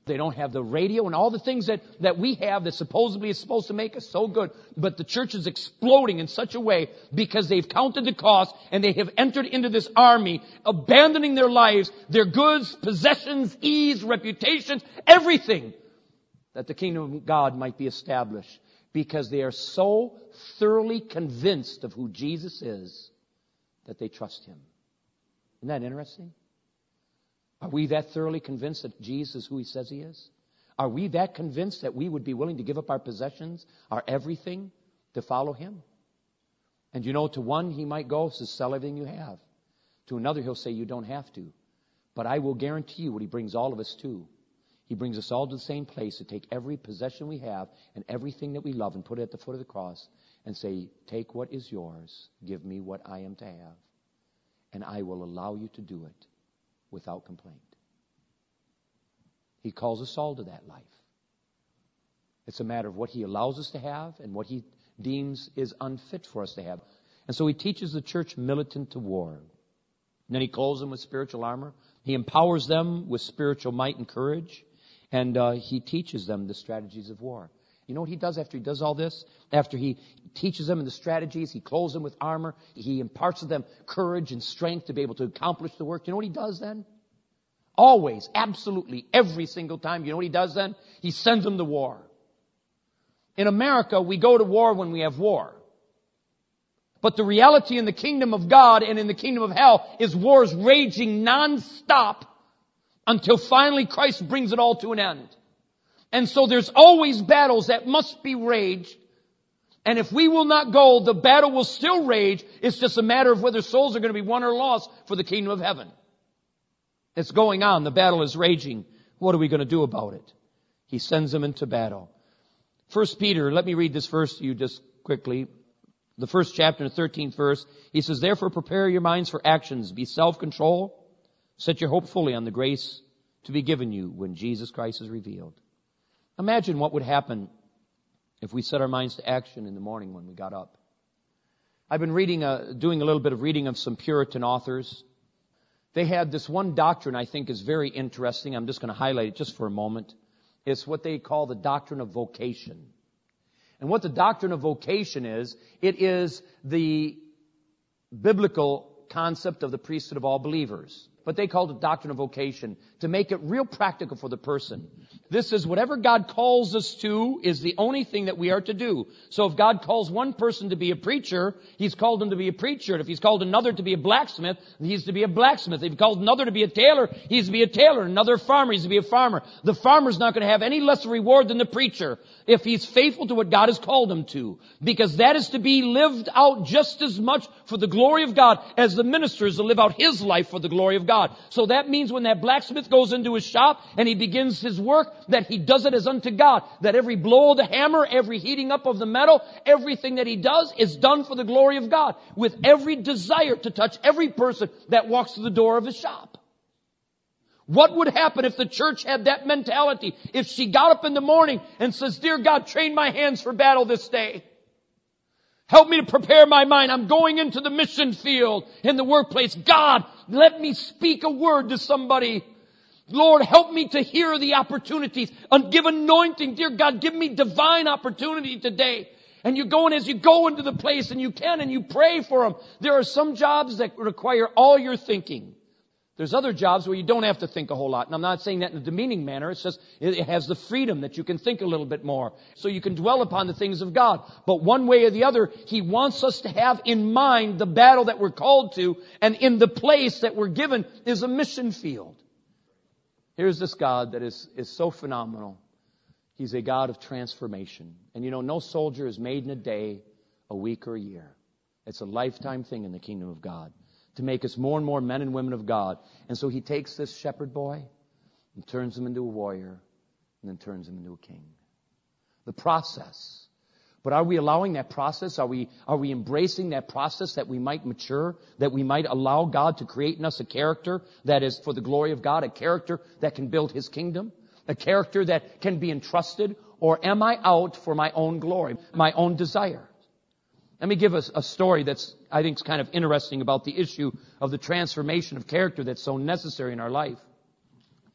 They don't have the radio and all the things that, that we have that supposedly is supposed to make us so good. But the church is exploding in such a way because they've counted the cost and they have entered into this army, abandoning their lives, their goods, possessions, ease, reputations, everything, that the kingdom of God might be established, because they are so thoroughly convinced of who Jesus is that they trust Him. Isn't that interesting? Are we that thoroughly convinced that Jesus is who He says He is? Are we that convinced that we would be willing to give up our possessions, our everything, to follow Him? And you know, to one He might go, says, sell everything you have. To another He'll say, you don't have to. But I will guarantee you what He brings all of us to. He brings us all to the same place to take every possession we have and everything that we love and put it at the foot of the cross and say, take what is yours, give me what I am to have, and I will allow you to do it without complaint. He calls us all to that life. It's a matter of what He allows us to have and what He deems is unfit for us to have. And so He teaches the church militant to war. And then He clothes them with spiritual armor. He empowers them with spiritual might and courage. And uh, He teaches them the strategies of war. You know what He does after He does all this? After He teaches them in the strategies, He clothes them with armor, He imparts to them courage and strength to be able to accomplish the work. You know what He does then? Always, absolutely, every single time. You know what He does then? He sends them to war. In America, we go to war when we have war. But the reality in the kingdom of God and in the kingdom of hell is wars raging nonstop until finally Christ brings it all to an end. And so there's always battles that must be waged. And if we will not go, the battle will still rage. It's just a matter of whether souls are going to be won or lost for the kingdom of heaven. It's going on. The battle is raging. What are we going to do about it? He sends them into battle. First Peter, let me read this verse to you just quickly. The first chapter, the thirteenth verse. He says, therefore prepare your minds for actions. Be self-control. Set your hope fully on the grace to be given you when Jesus Christ is revealed. Imagine what would happen if we set our minds to action in the morning when we got up. I've been reading, uh, doing a little bit of reading of some Puritan authors. They had this one doctrine I think is very interesting. I'm just going to highlight it just for a moment. It's what they call the doctrine of vocation. And what the doctrine of vocation is, it is the biblical concept of the priesthood of all believers. But they called it doctrine of vocation to make it real practical for the person. This is whatever God calls us to is the only thing that we are to do. So if God calls one person to be a preacher, He's called him to be a preacher. If He's called another to be a blacksmith, He's to be a blacksmith. If He called another to be a tailor, He's to be a tailor. Another farmer, He's to be a farmer. The farmer's not going to have any less reward than the preacher if he's faithful to what God has called him to. Because that is to be lived out just as much for the glory of God as the minister is to live out his life for the glory of God. So that means when that blacksmith goes into his shop and he begins his work, that he does it as unto God. That every blow of the hammer, every heating up of the metal, everything that he does is done for the glory of God, with every desire to touch every person that walks through the door of his shop. What would happen if the church had that mentality? If she got up in the morning and says, dear God, train my hands for battle this day. Help me to prepare my mind. I'm going into the mission field in the workplace. God, let me speak a word to somebody. Lord, help me to hear the opportunities and give anointing. Dear God, give me divine opportunity today. And you go, and as you go into the place and you can and you pray for them. There are some jobs that require all your thinking. There's other jobs where you don't have to think a whole lot. And I'm not saying that in a demeaning manner. It's just, it has the freedom that you can think a little bit more. So you can dwell upon the things of God. But one way or the other, He wants us to have in mind the battle that we're called to. And in the place that we're given is a mission field. Here's this God that is, is so phenomenal. He's a God of transformation. And you know, no soldier is made in a day, a week, or a year. It's a lifetime thing in the kingdom of God, to make us more and more men and women of God. And so He takes this shepherd boy and turns him into a warrior and then turns him into a king. The process. But are we allowing that process? Are we, are we embracing that process that we might mature, that we might allow God to create in us a character that is for the glory of God, a character that can build His kingdom, a character that can be entrusted? Or am I out for my own glory, my own desire? Let me give us a story that's, I think, is kind of interesting about the issue of the transformation of character that's so necessary in our life.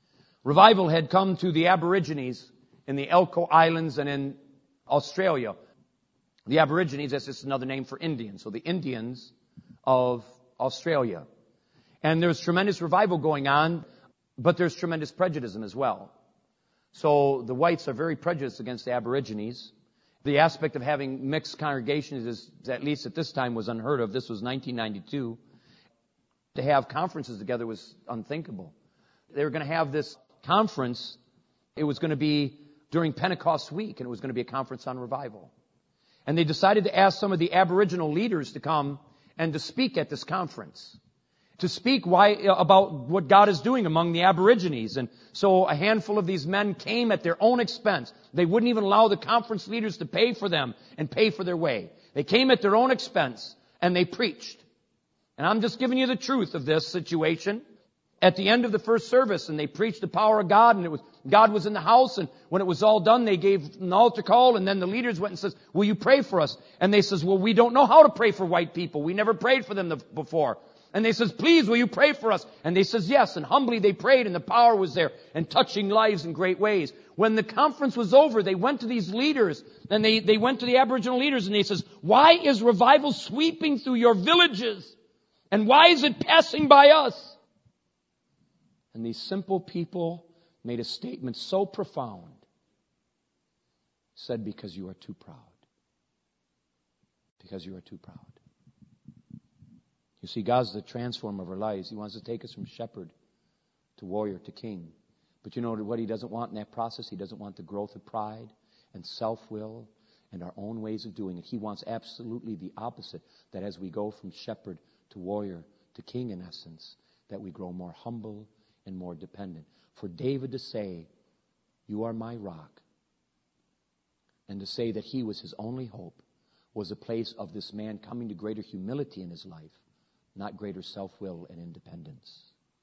Revival had come to the Aborigines in the Elko Islands and in Australia. The Aborigines, that's just another name for Indians. So the Indians of Australia. And there's tremendous revival going on, but there's tremendous prejudice as well. So the whites are very prejudiced against the Aborigines. The aspect of having mixed congregations is, at least at this time, was unheard of. This was nineteen ninety-two. To have conferences together was unthinkable. They were going to have this conference. It was going to be during Pentecost week, and it was going to be a conference on revival. And they decided to ask some of the Aboriginal leaders to come and to speak at this conference. To speak why, about what God is doing among the Aborigines. And so a handful of these men came at their own expense. They wouldn't even allow the conference leaders to pay for them and pay for their way. They came at their own expense and they preached. And I'm just giving you the truth of this situation. At the end of the first service, and they preached the power of God, and it was God was in the house, and when it was all done, they gave an altar call, and then the leaders went and says, will you pray for us? And they says, well, we don't know how to pray for white people. We never prayed for them before. And they says, please, will you pray for us? And they says, yes. And humbly they prayed, and the power was there, and touching lives in great ways. When the conference was over, they went to these leaders, and they, they went to the Aboriginal leaders, and they says, why is revival sweeping through your villages? And why is it passing by us? And these simple people made a statement so profound. Said, because you are too proud. Because you are too proud. You see, God's the transformer of our lives. He wants to take us from shepherd to warrior to king. But you know what He doesn't want in that process? He doesn't want the growth of pride and self-will and our own ways of doing it. He wants absolutely the opposite. That as we go from shepherd to warrior to king, in essence, that we grow more humble and more dependent. For David to say, you are my rock, and to say that he was his only hope, was a place of this man coming to greater humility in his life, not greater self-will and independence.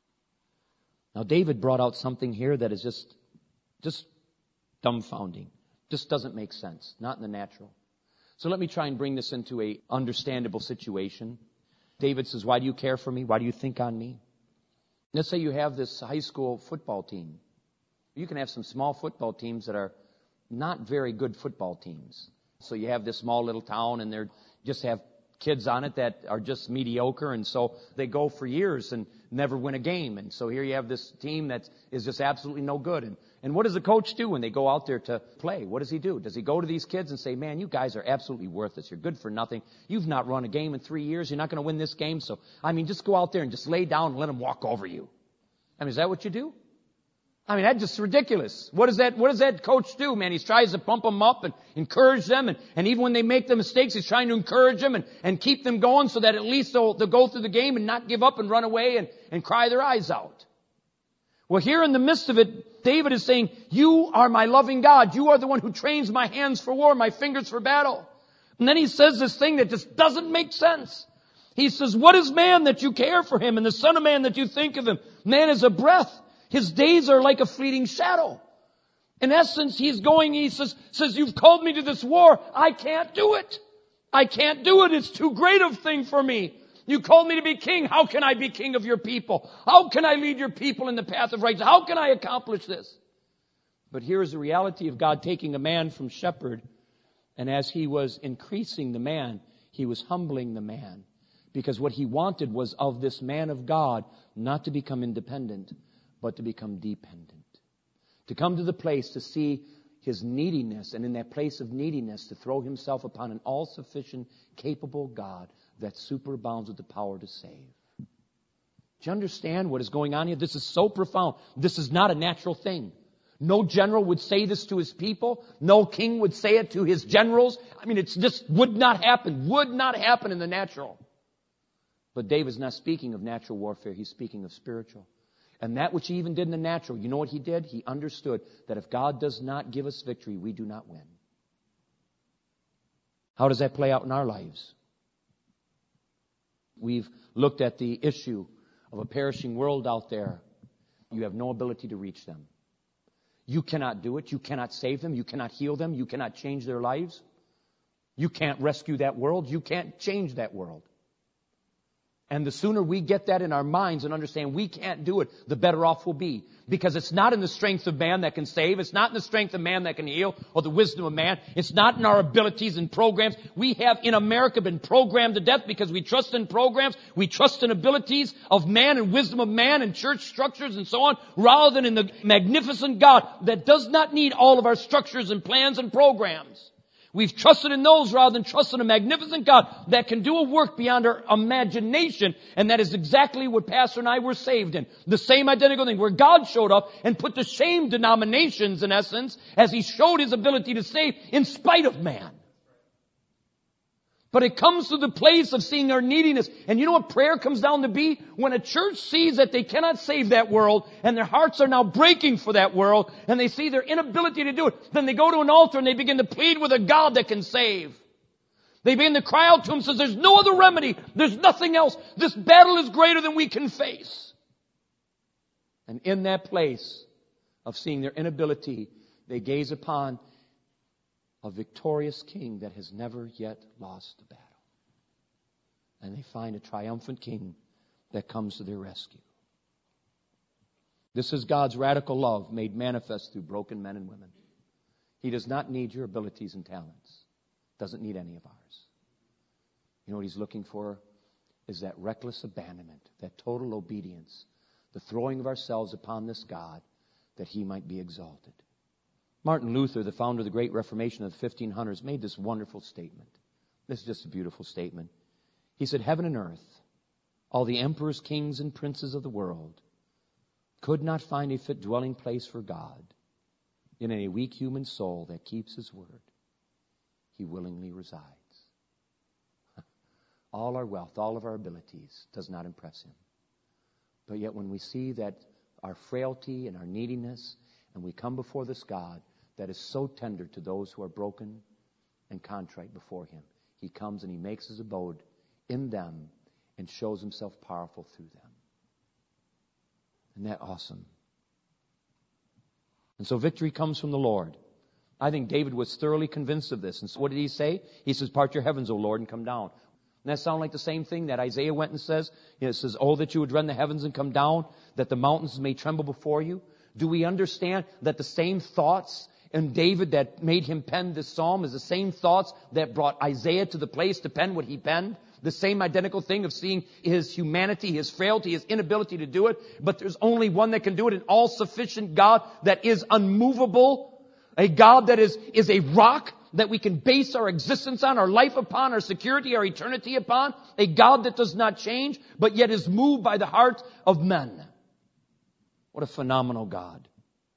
Now David brought out something here that is just, just dumbfounding. Just doesn't make sense. Not in the natural. So let me try and bring this into a understandable situation. David says, why do you care for me? Why do you think on me? Let's say you have this high school football team. You can have some small football teams that are not very good football teams. So you have this small little town, and they just have kids on it that are just mediocre, and so they go for years and never win a game. And so here you have this team that is just absolutely no good. And, and what does the coach do when they go out there to play? What does he do? Does he go to these kids and say, man, you guys are absolutely worthless. You're good for nothing. You've not run a game in three years. You're not going to win this game. So, I mean, just go out there and just lay down and let them walk over you. I mean, is that what you do? I mean, that's just ridiculous. What does that, what does that coach do, man? He tries to pump them up and encourage them. And, and even when they make the mistakes, he's trying to encourage them and, and keep them going so that at least they'll, they'll go through the game and not give up and run away and, and cry their eyes out. Well, here in the midst of it, David is saying, you are my loving God. You are the one who trains my hands for war, my fingers for battle. And then he says this thing that just doesn't make sense. He says, what is man that you care for him, and the son of man that you think of him? Man is a breath. His days are like a fleeting shadow. In essence, he's going, he says, says, you've called me to this war. I can't do it. I can't do it. It's too great a thing for me. You called me to be king. How can I be king of your people? How can I lead your people in the path of righteousness? How can I accomplish this? But here is the reality of God taking a man from shepherd, and as he was increasing the man, he was humbling the man. Because what he wanted was of this man of God not to become independent, but to become dependent. To come to the place to see his neediness, and in that place of neediness to throw himself upon an all-sufficient, capable God that superabounds with the power to save. Do you understand what is going on here? This is so profound. This is not a natural thing. No general would say this to his people. No king would say it to his generals. I mean, it just would not happen. Would not happen in the natural. But David's not speaking of natural warfare. He's speaking of spiritual. And that which he even did in the natural, you know what he did? He understood that if God does not give us victory, we do not win. How does that play out in our lives? We've looked at the issue of a perishing world out there. You have no ability to reach them. You cannot do it. You cannot save them. You cannot heal them. You cannot change their lives. You can't rescue that world. You can't change that world. And the sooner we get that in our minds and understand we can't do it, the better off we'll be. Because it's not in the strength of man that can save. It's not in the strength of man that can heal or the wisdom of man. It's not in our abilities and programs. We have in America been programmed to death because we trust in programs. We trust in abilities of man and wisdom of man and church structures and so on, rather than in the magnificent God that does not need all of our structures and plans and programs. We've trusted in those rather than trusting a magnificent God that can do a work beyond our imagination. And that is exactly what Pastor and I were saved in. The same identical thing where God showed up and put to shame denominations in essence as He showed His ability to save in spite of man. But it comes to the place of seeing our neediness. And you know what prayer comes down to be? When a church sees that they cannot save that world and their hearts are now breaking for that world and they see their inability to do it, then they go to an altar and they begin to plead with a God that can save. They begin to cry out to Him and says, there's no other remedy. There's nothing else. This battle is greater than we can face. And in that place of seeing their inability, they gaze upon a victorious king that has never yet lost a battle. And they find a triumphant king that comes to their rescue. This is God's radical love made manifest through broken men and women. He does not need your abilities and talents. Doesn't need any of ours. You know what He's looking for? Is that reckless abandonment, that total obedience, the throwing of ourselves upon this God that He might be exalted. Martin Luther, the founder of the Great Reformation of the fifteen hundreds, made this wonderful statement. This is just a beautiful statement. He said, heaven and earth, all the emperors, kings, and princes of the world could not find a fit dwelling place for God in a weak human soul that keeps His word. He willingly resides. All our wealth, all of our abilities does not impress Him. But yet when we see that our frailty and our neediness, and we come before this God that is so tender to those who are broken and contrite before Him, He comes and He makes His abode in them and shows Himself powerful through them. Isn't that awesome? And so victory comes from the Lord. I think David was thoroughly convinced of this. And so what did he say? He says, part your heavens, O Lord, and come down. Doesn't that sound like the same thing that Isaiah went and says? You know, it says, oh, that you would rend the heavens and come down, that the mountains may tremble before you. Do we understand that the same thoughts in David that made him pen this psalm is the same thoughts that brought Isaiah to the place to pen what he penned? The same identical thing of seeing his humanity, his frailty, his inability to do it. But there's only one that can do it, an all-sufficient God that is unmovable. A God that is, is a rock that we can base our existence on, our life upon, our security, our eternity upon. A God that does not change, but yet is moved by the heart of men. What a phenomenal God.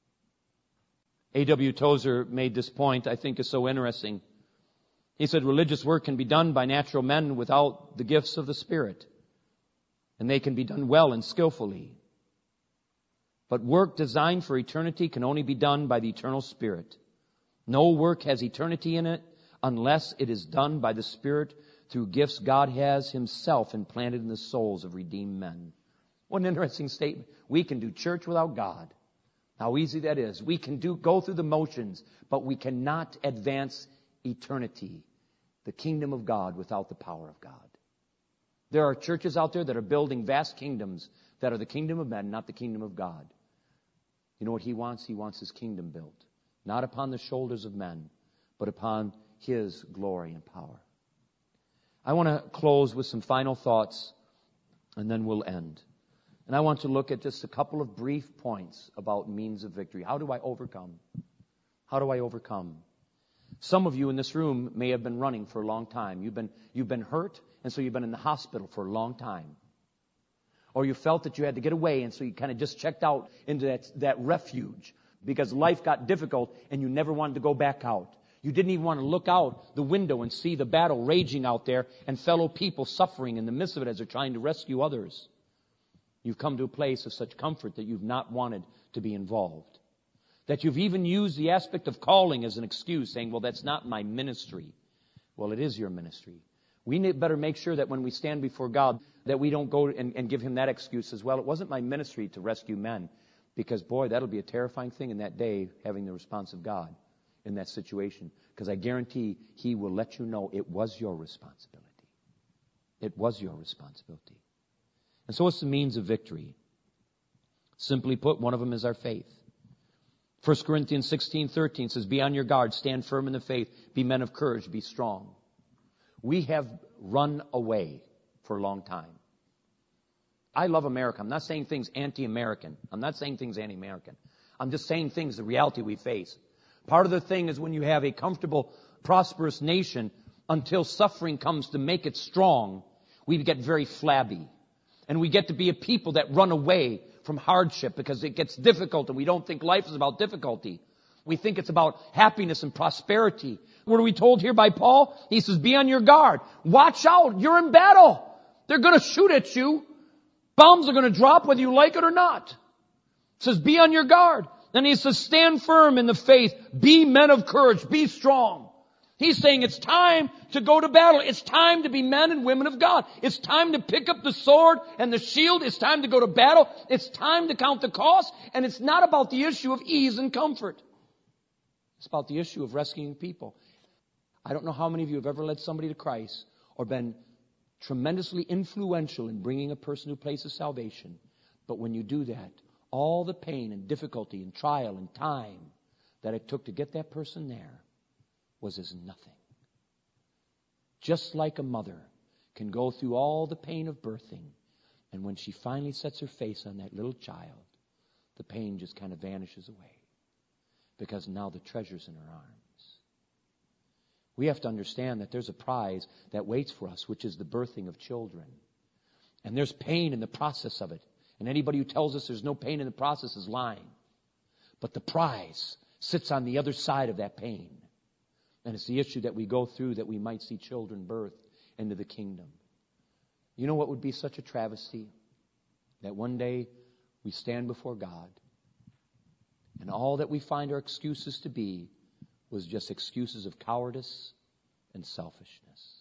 A W Tozer made this point I think is so interesting. He said religious work can be done by natural men without the gifts of the Spirit. And they can be done well and skillfully. But work designed for eternity can only be done by the eternal Spirit. No work has eternity in it unless it is done by the Spirit through gifts God has Himself implanted in the souls of redeemed men. What an interesting statement. We can do church without God. How easy that is. We can do go through the motions, but we cannot advance eternity, the kingdom of God, without the power of God. There are churches out there that are building vast kingdoms that are the kingdom of men, not the kingdom of God. You know what He wants? He wants His kingdom built, not upon the shoulders of men, but upon His glory and power. I want to close with some final thoughts, and then we'll end. And I want to look at just a couple of brief points about means of victory. How do I overcome? How do I overcome? Some of you in this room may have been running for a long time. You've been, you've been hurt, and so you've been in the hospital for a long time. Or you felt that you had to get away, and so you kind of just checked out into that, that refuge because life got difficult, and you never wanted to go back out. You didn't even want to look out the window and see the battle raging out there and fellow people suffering in the midst of it as they're trying to rescue others. You've come to a place of such comfort that you've not wanted to be involved. That you've even used the aspect of calling as an excuse, saying, well, that's not my ministry. Well, it is your ministry. We need better make sure that when we stand before God, that we don't go and, and give Him that excuse as well. It wasn't my ministry to rescue men. Because, boy, that'll be a terrifying thing in that day, having the response of God in that situation. Because I guarantee He will let you know it was your responsibility. It was your responsibility. And so what's the means of victory? Simply put, one of them is our faith. First Corinthians sixteen thirteen says, be on your guard, stand firm in the faith, be men of courage, be strong. We have run away for a long time. I love America. I'm not saying things anti-American. I'm not saying things anti-American. I'm just saying things, the reality we face. Part of the thing is when you have a comfortable, prosperous nation, until suffering comes to make it strong, we get very flabby. And we get to be a people that run away from hardship because it gets difficult and we don't think life is about difficulty. We think it's about happiness and prosperity. What are we told here by Paul? He says, be on your guard. Watch out. You're in battle. They're going to shoot at you. Bombs are going to drop whether you like it or not. It says, be on your guard. Then he says, stand firm in the faith. Be men of courage. Be strong. He's saying it's time to go to battle. It's time to be men and women of God. It's time to pick up the sword and the shield. It's time to go to battle. It's time to count the cost. And it's not about the issue of ease and comfort. It's about the issue of rescuing people. I don't know how many of you have ever led somebody to Christ or been tremendously influential in bringing a person to a place of salvation. But when you do that, all the pain and difficulty and trial and time that it took to get that person there was as nothing. Just like a mother can go through all the pain of birthing, and when she finally sets her face on that little child, the pain just kind of vanishes away because now the treasure's in her arms. We have to understand that there's a prize that waits for us, which is the birthing of children. And there's pain in the process of it. And anybody who tells us there's no pain in the process is lying. But the prize sits on the other side of that pain. And it's the issue that we go through that we might see children birthed into the kingdom. You know what would be such a travesty? That one day we stand before God and all that we find our excuses to be was just excuses of cowardice and selfishness.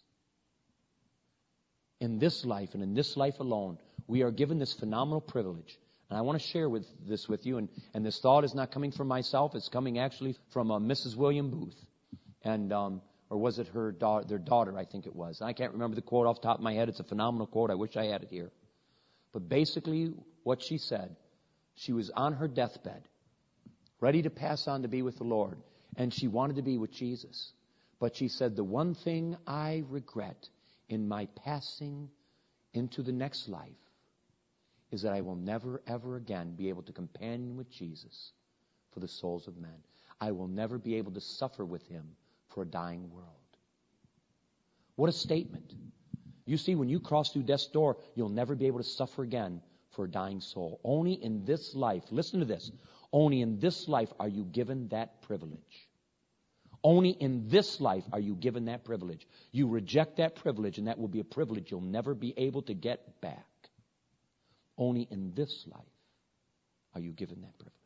In this life and in this life alone, we are given this phenomenal privilege. And I want to share with this with you. And, and this thought is not coming from myself. It's coming actually from uh, Missus William Booth. And, um, or was it her daughter, their daughter, I think it was. I can't remember the quote off the top of my head. It's a phenomenal quote. I wish I had it here. But basically what she said, she was on her deathbed, ready to pass on to be with the Lord. And she wanted to be with Jesus. But she said, the one thing I regret in my passing into the next life is that I will never, ever again be able to companion with Jesus for the souls of men. I will never be able to suffer with him for a dying world. What a statement. You see, when you cross through death's door, you'll never be able to suffer again for a dying soul. Only in this life, listen to this, only in this life are you given that privilege. Only in this life are you given that privilege. You reject that privilege, and that will be a privilege you'll never be able to get back. Only in this life are you given that privilege.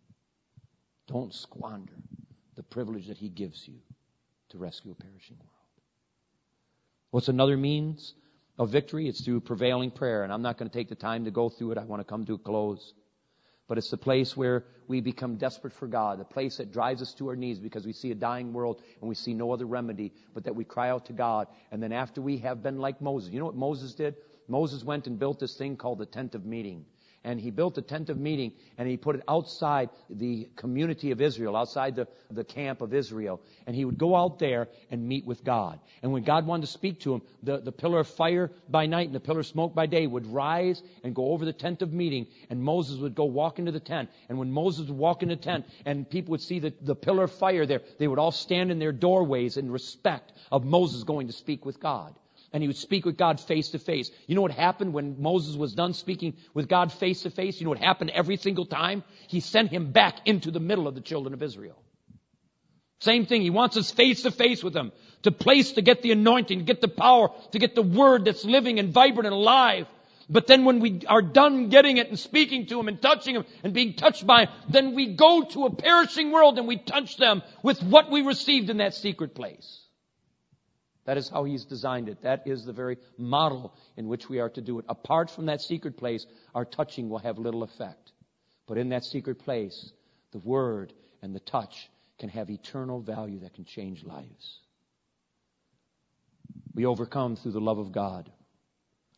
Don't squander the privilege that he gives you to rescue a perishing world. What's another means of victory? It's through prevailing prayer. And I'm not going to take the time to go through it. I want to come to a close. But it's the place where we become desperate for God, the place that drives us to our knees because we see a dying world and we see no other remedy, but that we cry out to God. And then after we have been like Moses, you know what Moses did? Moses went and built this thing called the tent of meeting. And he built a tent of meeting and he put it outside the community of Israel, outside the, the camp of Israel. And he would go out there and meet with God. And when God wanted to speak to him, the, the pillar of fire by night and the pillar of smoke by day would rise and go over the tent of meeting. And Moses would go walk into the tent. And when Moses would walk into the tent and people would see the, the pillar of fire there, they would all stand in their doorways in respect of Moses going to speak with God. And he would speak with God face to face. You know what happened when Moses was done speaking with God face to face? You know what happened every single time? He sent him back into the middle of the children of Israel. Same thing. He wants us face to face with him. To place to get the anointing, to get the power, to get the word that's living and vibrant and alive. But then when we are done getting it and speaking to him and touching him and being touched by him, then we go to a perishing world and we touch them with what we received in that secret place. That is how he's designed it. That is the very model in which we are to do it. Apart from that secret place, our touching will have little effect. But in that secret place, the word and the touch can have eternal value that can change lives. We overcome through the love of God.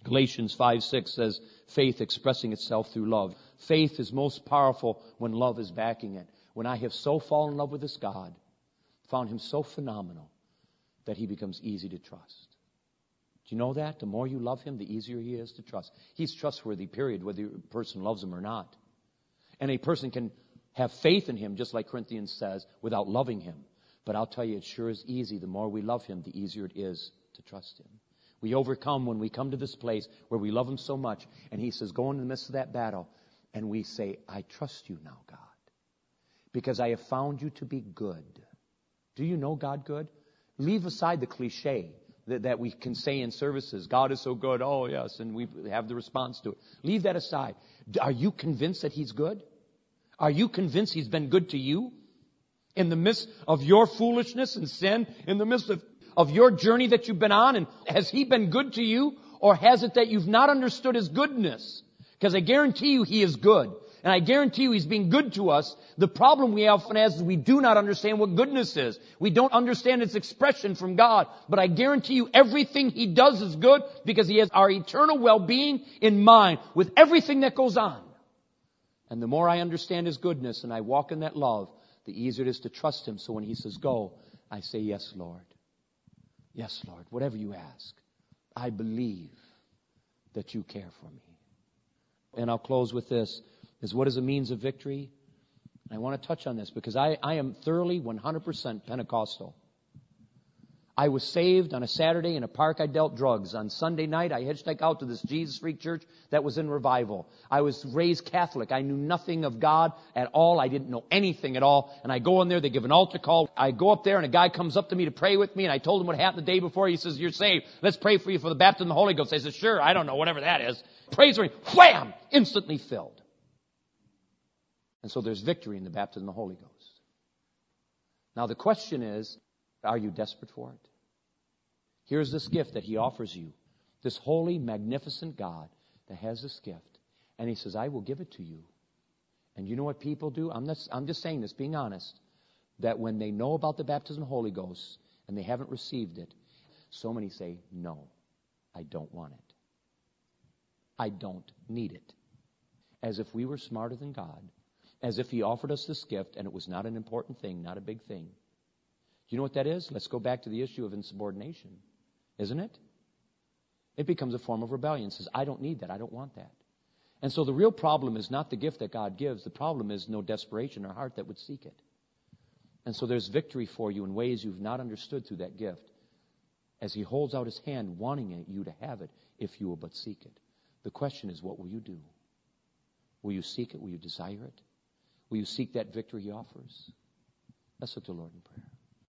Galatians five six says, faith expressing itself through love. Faith is most powerful when love is backing it. When I have so fallen in love with this God, found Him so phenomenal, that He becomes easy to trust. Do you know that? The more you love Him, the easier He is to trust. He's trustworthy, period, whether a person loves Him or not. And a person can have faith in Him, just like Corinthians says, without loving Him. But I'll tell you, it sure is easy. The more we love Him, the easier it is to trust Him. We overcome when we come to this place where we love Him so much. And He says, go in the midst of that battle. And we say, I trust you now, God. Because I have found you to be good. Do you know God good? Leave aside the cliche that, that we can say in services. God is so good. Oh, yes. And we have the response to it. Leave that aside. Are you convinced that He's good? Are you convinced He's been good to you? In the midst of your foolishness and sin, in the midst of, of your journey that you've been on, and has He been good to you? Or has it that you've not understood His goodness? Because I guarantee you He is good. And I guarantee you He's being good to us. The problem we often have is we do not understand what goodness is. We don't understand its expression from God. But I guarantee you everything He does is good because He has our eternal well-being in mind with everything that goes on. And the more I understand His goodness and I walk in that love, the easier it is to trust Him. So when He says, go, I say, yes, Lord. Yes, Lord. Whatever you ask, I believe that you care for me. And I'll close with this. Is what is a means of victory? I want to touch on this because I, I am thoroughly one hundred percent Pentecostal. I was saved on a Saturday in a park. I dealt drugs. On Sunday night, I hitchhiked out to this Jesus Freak church that was in revival. I was raised Catholic. I knew nothing of God at all. I didn't know anything at all. And I go in there, they give an altar call. I go up there and a guy comes up to me to pray with me. And I told him what happened the day before. He says, you're saved. Let's pray for you for the baptism of the Holy Ghost. I said, sure, I don't know, whatever that is. Praise for me. Wham! Instantly filled. And so there's victory in the baptism of the Holy Ghost. Now the question is, are you desperate for it? Here's this gift that He offers you. This holy, magnificent God that has this gift. And He says, I will give it to you. And you know what people do? I'm, not, I'm just saying this, being honest. That when they know about the baptism of the Holy Ghost and they haven't received it, so many say, no, I don't want it. I don't need it. As if we were smarter than God. As if He offered us this gift and it was not an important thing, not a big thing. You know what that is? Let's go back to the issue of insubordination. Isn't it? It becomes a form of rebellion. It says, I don't need that. I don't want that. And so the real problem is not the gift that God gives. The problem is no desperation or heart that would seek it. And so there's victory for you in ways you've not understood through that gift. As He holds out His hand, wanting you to have it, if you will but seek it. The question is, what will you do? Will you seek it? Will you desire it? Will you seek that victory He offers? Let's look to the Lord in prayer.